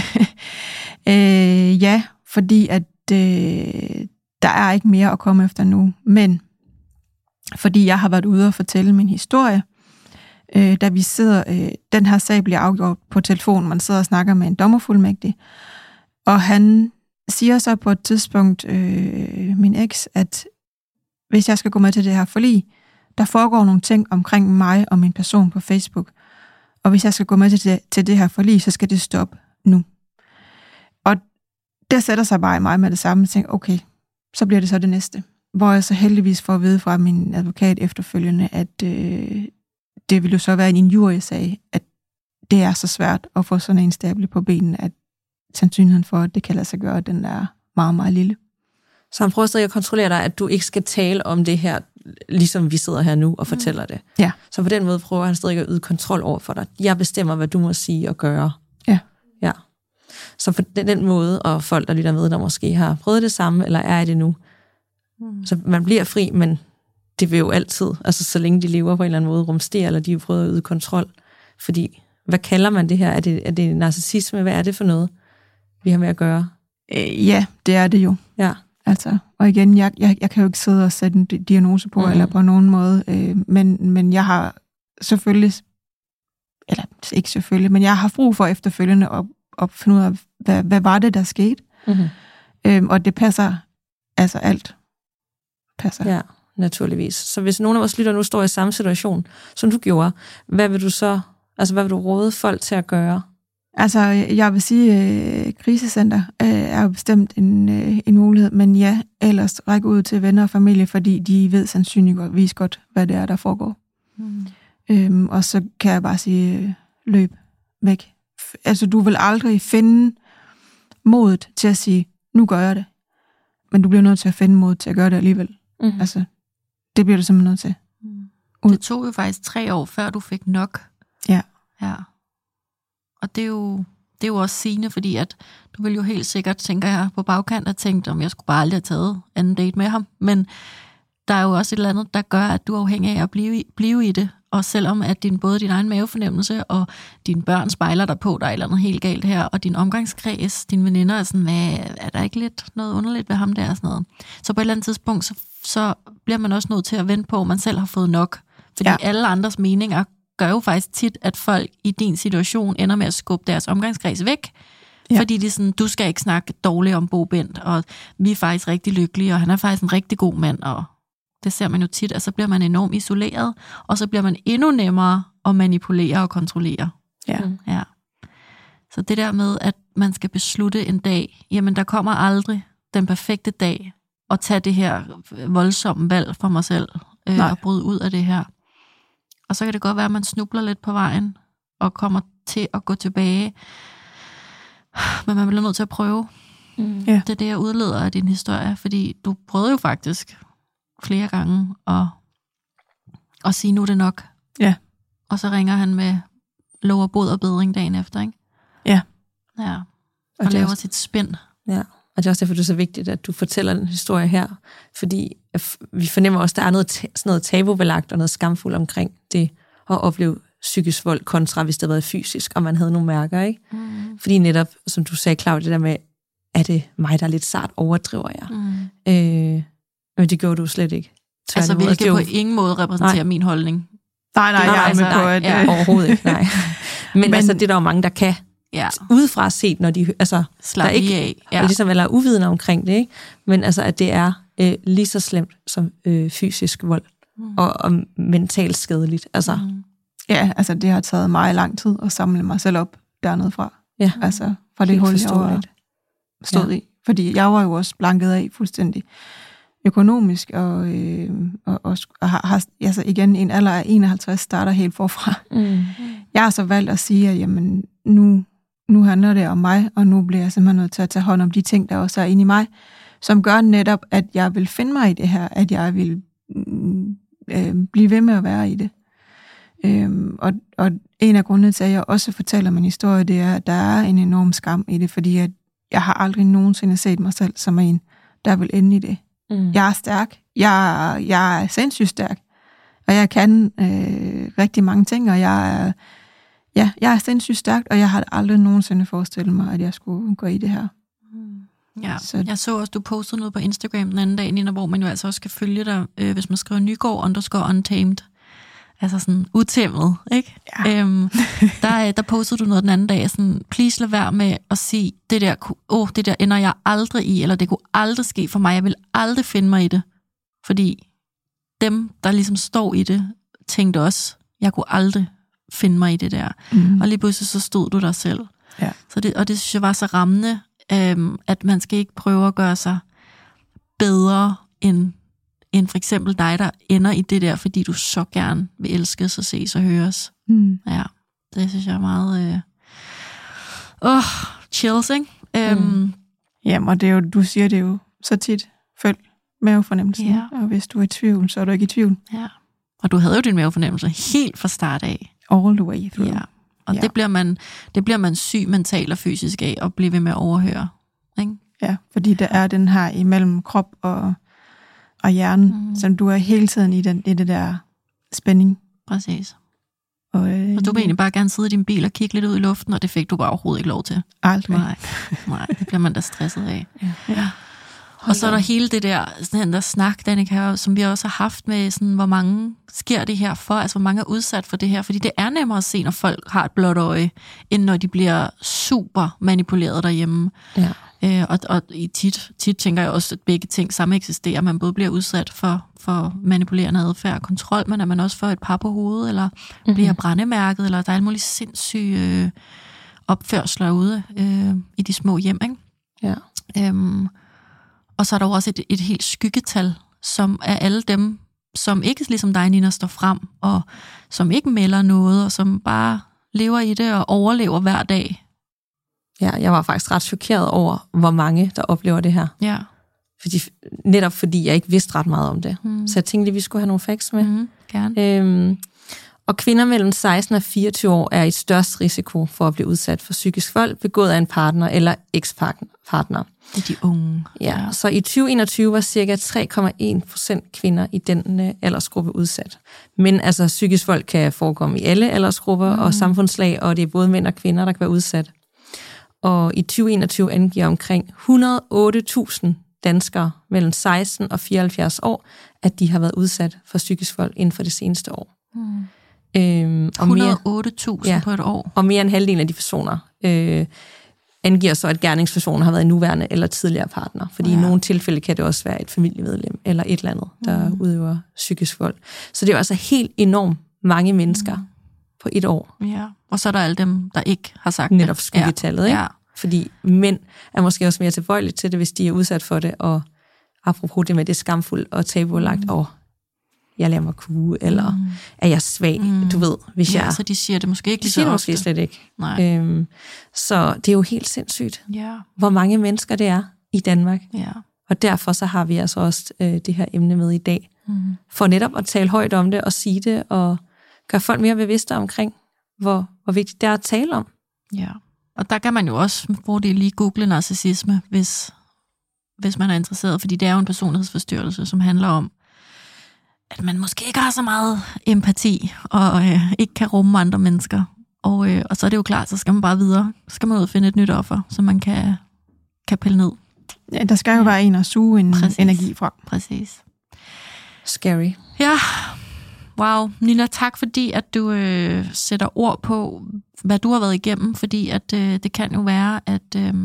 øh, ja, fordi at øh, der er ikke mere at komme efter nu. Men fordi jeg har været ude og fortælle min historie, øh, da vi sidder, øh, den her sag bliver afgjort på telefonen, man sidder og snakker med en dommerfuldmægtig, og han siger så på et tidspunkt, øh, min eks, at hvis jeg skal gå med til det her forlig, der foregår nogle ting omkring mig og min person på Facebook, og hvis jeg skal gå med til det, til det her forlig, så skal det stoppe nu. Og det sætter sig bare i mig med det samme, og tænker, okay, så bliver det så det næste. Hvor jeg så heldigvis får at vide fra min advokat efterfølgende, at øh, det vil jo så være en injuriesag, at det er så svært at få sådan en stable på benene, at sandsynligheden for, at det kan lade sig gøre, den er meget, meget lille. Så han prøver stadig at kontrollere dig, at du ikke skal tale om det her, ligesom vi sidder her nu og fortæller mm. det. Ja. Så på den måde prøver han stadig at yde kontrol over for dig. Jeg bestemmer, hvad du må sige og gøre. Ja. Ja. Så på den, den måde, og folk, der lytter med, der måske har prøvet det samme, eller er i det nu. Mm. Så man bliver fri, men det vil jo altid, altså så længe de lever på en eller anden måde, rumstere, eller de har prøvet at yde kontrol. Fordi, hvad kalder man det her? Er det, er det narcissisme? Hvad er det for noget, vi har med at gøre? Øh, ja, det er det jo. Ja. Altså, og igen, jeg, jeg, jeg kan jo ikke sidde og sætte en diagnose på, mm. eller på nogen måde, øh, men, men jeg har selvfølgelig, eller ikke selvfølgelig, men jeg har brug for efterfølgende at, at finde ud af, hvad, hvad var det, der skete? Mm-hmm. Øhm, og det passer, altså alt passer. Ja, naturligvis. Så hvis nogen af vores lytter nu står i samme situation, som du gjorde, hvad vil du så, altså hvad vil du råde folk til at gøre? Altså, jeg vil sige, at øh, krisecenter øh, er jo bestemt en, øh, en mulighed, men ja, ellers række ud til venner og familie, fordi de ved sandsynligvis godt, hvad det er, der foregår. Mm. Øhm, og så kan jeg bare sige, øh, løb væk. Altså, du vil aldrig finde modet til at sige, nu gør jeg det. Men du bliver nødt til at finde modet til at gøre det alligevel. Mm. Altså, det bliver du simpelthen nødt til. Mm. Det tog jo faktisk tre år, før du fik nok. Ja. Ja. Og det er jo det er jo også sigende, fordi at du vil jo helt sikkert, tænker jeg, på bagkant have tænkt, om jeg skulle bare aldrig have taget anden date med ham. Men der er jo også et eller andet, der gør, at du er afhængig af at blive, blive i det. Og selvom at din, både din egen mavefornemmelse og dine børn spejler dig på, der er et eller andet helt galt her, og din omgangskreds, dine veninder er sådan, hvad, er der ikke lidt noget underligt ved ham der og sådan noget. Så på et eller andet tidspunkt, så, så bliver man også nødt til at vente på, at man selv har fået nok. Fordi ja. alle andres meninger gør jo faktisk tit, at folk i din situation ender med at skubbe deres omgangskreds væk. Ja. Fordi de er sådan, du skal ikke snakke dårligt om Bo Bent, og vi er faktisk rigtig lykkelige, og han er faktisk en rigtig god mand, og det ser man jo tit, at så bliver man enormt isoleret, og så bliver man endnu nemmere at manipulere og kontrollere. Ja. Ja. Så det der med, at man skal beslutte en dag, jamen der kommer aldrig den perfekte dag, at tage det her voldsomme valg for mig selv, øh, og bryde ud af det her. Og så kan det godt være, at man snubler lidt på vejen, og kommer til at gå tilbage, men man bliver nødt til at prøve. Mm. Ja. Det er det, jeg udleder af din historie, fordi du prøvede jo faktisk flere gange at, at sige, nu er det nok. Ja. Og så ringer han med lov og bod og bedring dagen efter, ikke? Ja. Ja. Og, og laver også, sit spind. Ja, og det er også derfor, det er så vigtigt, at du fortæller den historie her, fordi vi fornemmer også, at der er noget, sådan noget tabubelagt og noget skamfuldt omkring det at opleve psykisk vold, kontra hvis det havde været fysisk, og man havde nogle mærker, ikke? Mm. Fordi netop, som du sagde, Claudia, det der med, er det mig, der er lidt sart, overdriver jeg? Mm. Øh, men det gjorde du slet ikke. Tværtimod. Altså, hvilket på ingen måde repræsenterer nej. min holdning. Nej, nej, jeg er altså, med på, at... Ja. Overhovedet ikke, nej. Men, Men altså, det er der jo mange, der kan. Ja. Udefra set, når de... Altså, slap der ikke, af. Ja. Ligesom, eller uvidende omkring det, ikke? Men altså, at det er øh, lige så slemt som øh, fysisk vold. Mm. Og, og mentalt skadeligt. Altså... Mm. Ja, altså det har taget meget lang tid at samle mig selv op dernede fra. Ja. Altså fra det hul, jeg var stod ja. i. Fordi jeg var jo også blanket af fuldstændig økonomisk, og, øh, og, og, og har, har altså igen en alder af enoghalvtreds starter helt forfra. Mm. Jeg har så valgt at sige, at jamen, nu, nu handler det om mig, og nu bliver jeg simpelthen nødt til at tage hånd om de ting, der også er inde i mig, som gør netop, at jeg vil finde mig i det her, at jeg vil øh, blive ved med at være i det. Øhm, og, og en af grundene til, at jeg også fortæller min historie, det er, at der er en enorm skam i det, fordi at jeg har aldrig nogensinde set mig selv som en, der vil ende i det. Mm. Jeg er stærk. Jeg, jeg er sindssygt stærk. Og jeg kan øh, rigtig mange ting, og jeg er, ja, jeg er sindssygt stærk, og jeg har aldrig nogensinde forestillet mig, at jeg skulle gå i det her. Mm. Ja, så. Jeg så også, du postede noget på Instagram den anden dag, Nina, hvor man jo altså også skal følge dig, øh, hvis man skriver Nygaard underscore untamed. Altså sådan utæmmet, ikke? Ja. Øhm, der, der postede du noget den anden dag, sådan, please lad være med at sige, det der, oh, det der ender jeg aldrig i, eller det kunne aldrig ske for mig, jeg vil aldrig finde mig i det. Fordi dem, der ligesom står i det, tænkte også, jeg kunne aldrig finde mig i det der. Mm. Og lige pludselig så stod du der selv. Ja. Så det, og det synes jeg var så rammende, øhm, at man skal ikke prøve at gøre sig bedre end end for eksempel dig, der ender i det der, fordi du så gerne vil elskes og ses og høres. Mm. Ja, det synes jeg er meget... Øh... Oh, chills, ikke? Mm. Um... Jamen, og det er jo, du siger det jo så tit. Følg mavefornemmelsen. Ja. Og hvis du er i tvivl, så er du ikke i tvivl. Ja. Og du havde jo din mavefornemmelse helt fra start af. All the way through. Ja. Og ja. det, bliver man, det bliver man syg mentalt og fysisk af at blive ved med at overhøre. Ikke? Ja, fordi der er den her imellem krop og og hjernen, mm. som du er hele tiden i, den, i det der spænding. Præcis. Og, øh, og du vil egentlig bare gerne sidde i din bil og kigge lidt ud i luften, og det fik du bare overhovedet ikke lov til. Aldrig. Nej, nej, det bliver man da stresset af. Ja. Ja. Og så er der hele det der, sådan der snak, Danika, som vi også har haft med, sådan, hvor mange sker det her for, altså hvor mange er udsat for det her, fordi det er nemmere at se, når folk har et blåt øje, end når de bliver super manipuleret derhjemme. Ja. Øh, og og i tit, tit tænker jeg også, at begge ting sammen eksisterer. Man både bliver udsat for, for manipulerende adfærd og kontrol, men at man også får et par på hovedet, eller mm-hmm. bliver brændemærket, eller der er alle mulige sindssyge øh, opførsler ude øh, i de små hjem, ikke? Ja. Øhm, og så er der jo også et, et helt skyggetal, som er alle dem, som ikke ligesom dig, Nina, står frem, og som ikke melder noget, og som bare lever i det og overlever hver dag. Ja, jeg var faktisk ret chokeret over, hvor mange, der oplever det her. Ja. Fordi, netop fordi jeg ikke vidste ret meget om det. Mm. Så jeg tænkte, at vi skulle have nogle facts med. Mm, gerne. Øhm, Og kvinder mellem seksten og fireogtyve år er i størst risiko for at blive udsat for psykisk vold, begået af en partner eller ekspartner. Det er de unge. Ja, ja. Så i tyve enogtyve var cirka tre komma en procent kvinder i den aldersgruppe udsat. Men altså, psykisk vold kan forekomme i alle aldersgrupper mm. og samfundslag, og det er både mænd og kvinder, der kan være udsat. Og i tyve enogtyve angiver omkring et hundrede og otte tusind danskere mellem seksten og fireoghalvfjerds år, at de har været udsat for psykisk vold inden for det seneste år. Mm. Øhm, et hundrede og otte tusind ja, på et år. Og mere end halvdelen af de personer øh, angiver så, at gerningspersonen har været nuværende eller tidligere partner. Fordi ja. i nogle tilfælde kan det også være et familiemedlem eller et eller andet, der mm. udøver psykisk vold. Så det er jo altså helt enormt mange mennesker mm. på et år. Ja, og så er der alle dem, der ikke har sagt netop skyggetallet, ja. ikke? Ja. Fordi mænd er måske også mere tilbøjelige til det, hvis de er udsat for det, og apropos det med det skamfuldt og tabulagt, mm. og jeg lader mig kue, eller mm. er jeg svag, mm. du ved, hvis ja, jeg... så de siger det måske ikke lige de siger så det ofte. måske slet ikke. Nej. Øhm, så det er jo helt sindssygt, ja. hvor mange mennesker det er i Danmark. Ja. Og derfor så har vi altså også øh, det her emne med i dag, mm. for netop at tale højt om det, og sige det, og gøre folk mere bevidste omkring, hvor, hvor vigtigt det er at tale om. Ja, og der kan man jo også bruge det lige google narcissisme, hvis, hvis man er interesseret, fordi det er jo en personlighedsforstyrrelse, som handler om, at man måske ikke har så meget empati, og øh, ikke kan rumme andre mennesker. Og, øh, og så er det jo klart, så skal man bare videre. Så skal man ud og finde et nyt offer, som man kan, kan pille ned. Ja, der skal jo være en at suge en Præcis. energi fra. Præcis. Scary. Ja, wow. Nina, tak fordi, at du øh, sætter ord på, hvad du har været igennem, fordi at, øh, det kan jo være, at, øh,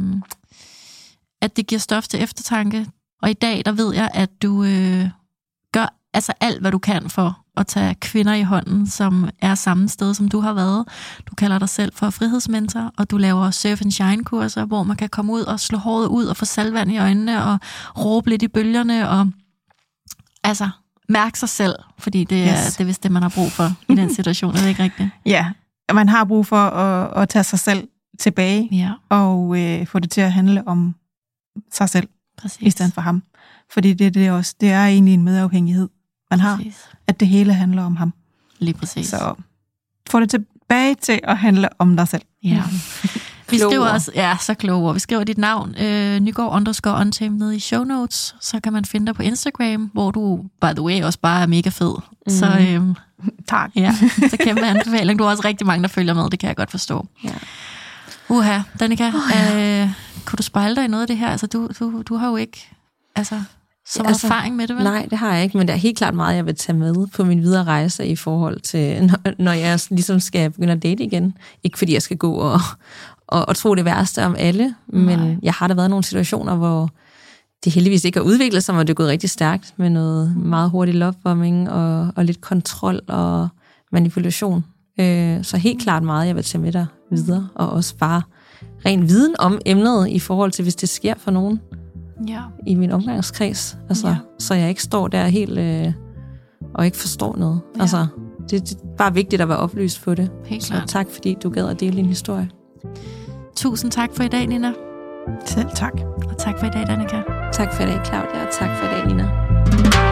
at det giver stof til eftertanke. Og i dag, der ved jeg, at du øh, gør altså alt, hvad du kan for at tage kvinder i hånden, som er samme sted, som du har været. Du kalder dig selv for frihedsmentor, og du laver surf and shine-kurser, hvor man kan komme ud og slå håret ud og få saltvand i øjnene og råbe lidt i bølgerne og altså mærke sig selv, fordi det er, yes. det er vist det, man har brug for i den situation. Er det ikke rigtigt? Ja, man har brug for at, at tage sig selv tilbage ja. og øh, få det til at handle om sig selv. Præcis. I stedet for ham. Fordi det, det, er også, det er egentlig en medafhængighed, man har, præcis. At det hele handler om ham. Lige præcis. Så få det tilbage til at handle om dig selv. Ja. Vi skriver også, ja, så kloge. Vi skriver dit navn, øh, Nygaard underscore Untamed, nede i show notes, så kan man finde dig på Instagram, hvor du, by the way, også bare er mega fed. Mm. Så øh, tak. Ja, så kæmpe anbefaling. Du har også rigtig mange, der følger med, det kan jeg godt forstå. Ja. Uha, Danika, oh, ja. øh, kunne du spejle dig i noget af det her? Altså, du, du, du har jo ikke altså, så meget altså, erfaring med det, vel? Nej, det har jeg ikke, men der er helt klart meget, jeg vil tage med på min videre rejse i forhold til, når, når jeg ligesom skal begynde at date igen. Ikke fordi jeg skal gå og, og, og tro det værste om alle, men nej. Jeg har da været i nogle situationer, hvor det heldigvis ikke har udviklet sig, og det er gået rigtig stærkt med noget meget hurtigt lovebombing og, og lidt kontrol og manipulation. Øh, så helt klart meget, jeg vil tage med dig videre, og også bare ren viden om emnet i forhold til, hvis det sker for nogen ja. I min omgangskreds. Altså, ja. Så jeg ikke står der helt øh, og ikke forstår noget. Ja. Altså, det, det er bare vigtigt at være oplyst på det. Helt så klart. Tak, fordi du gad at dele din historie. Tusind tak for i dag, Nina. Selv tak. Og tak for i dag, Danika. Tak for i dag, Claudia, og tak for i dag, Nina.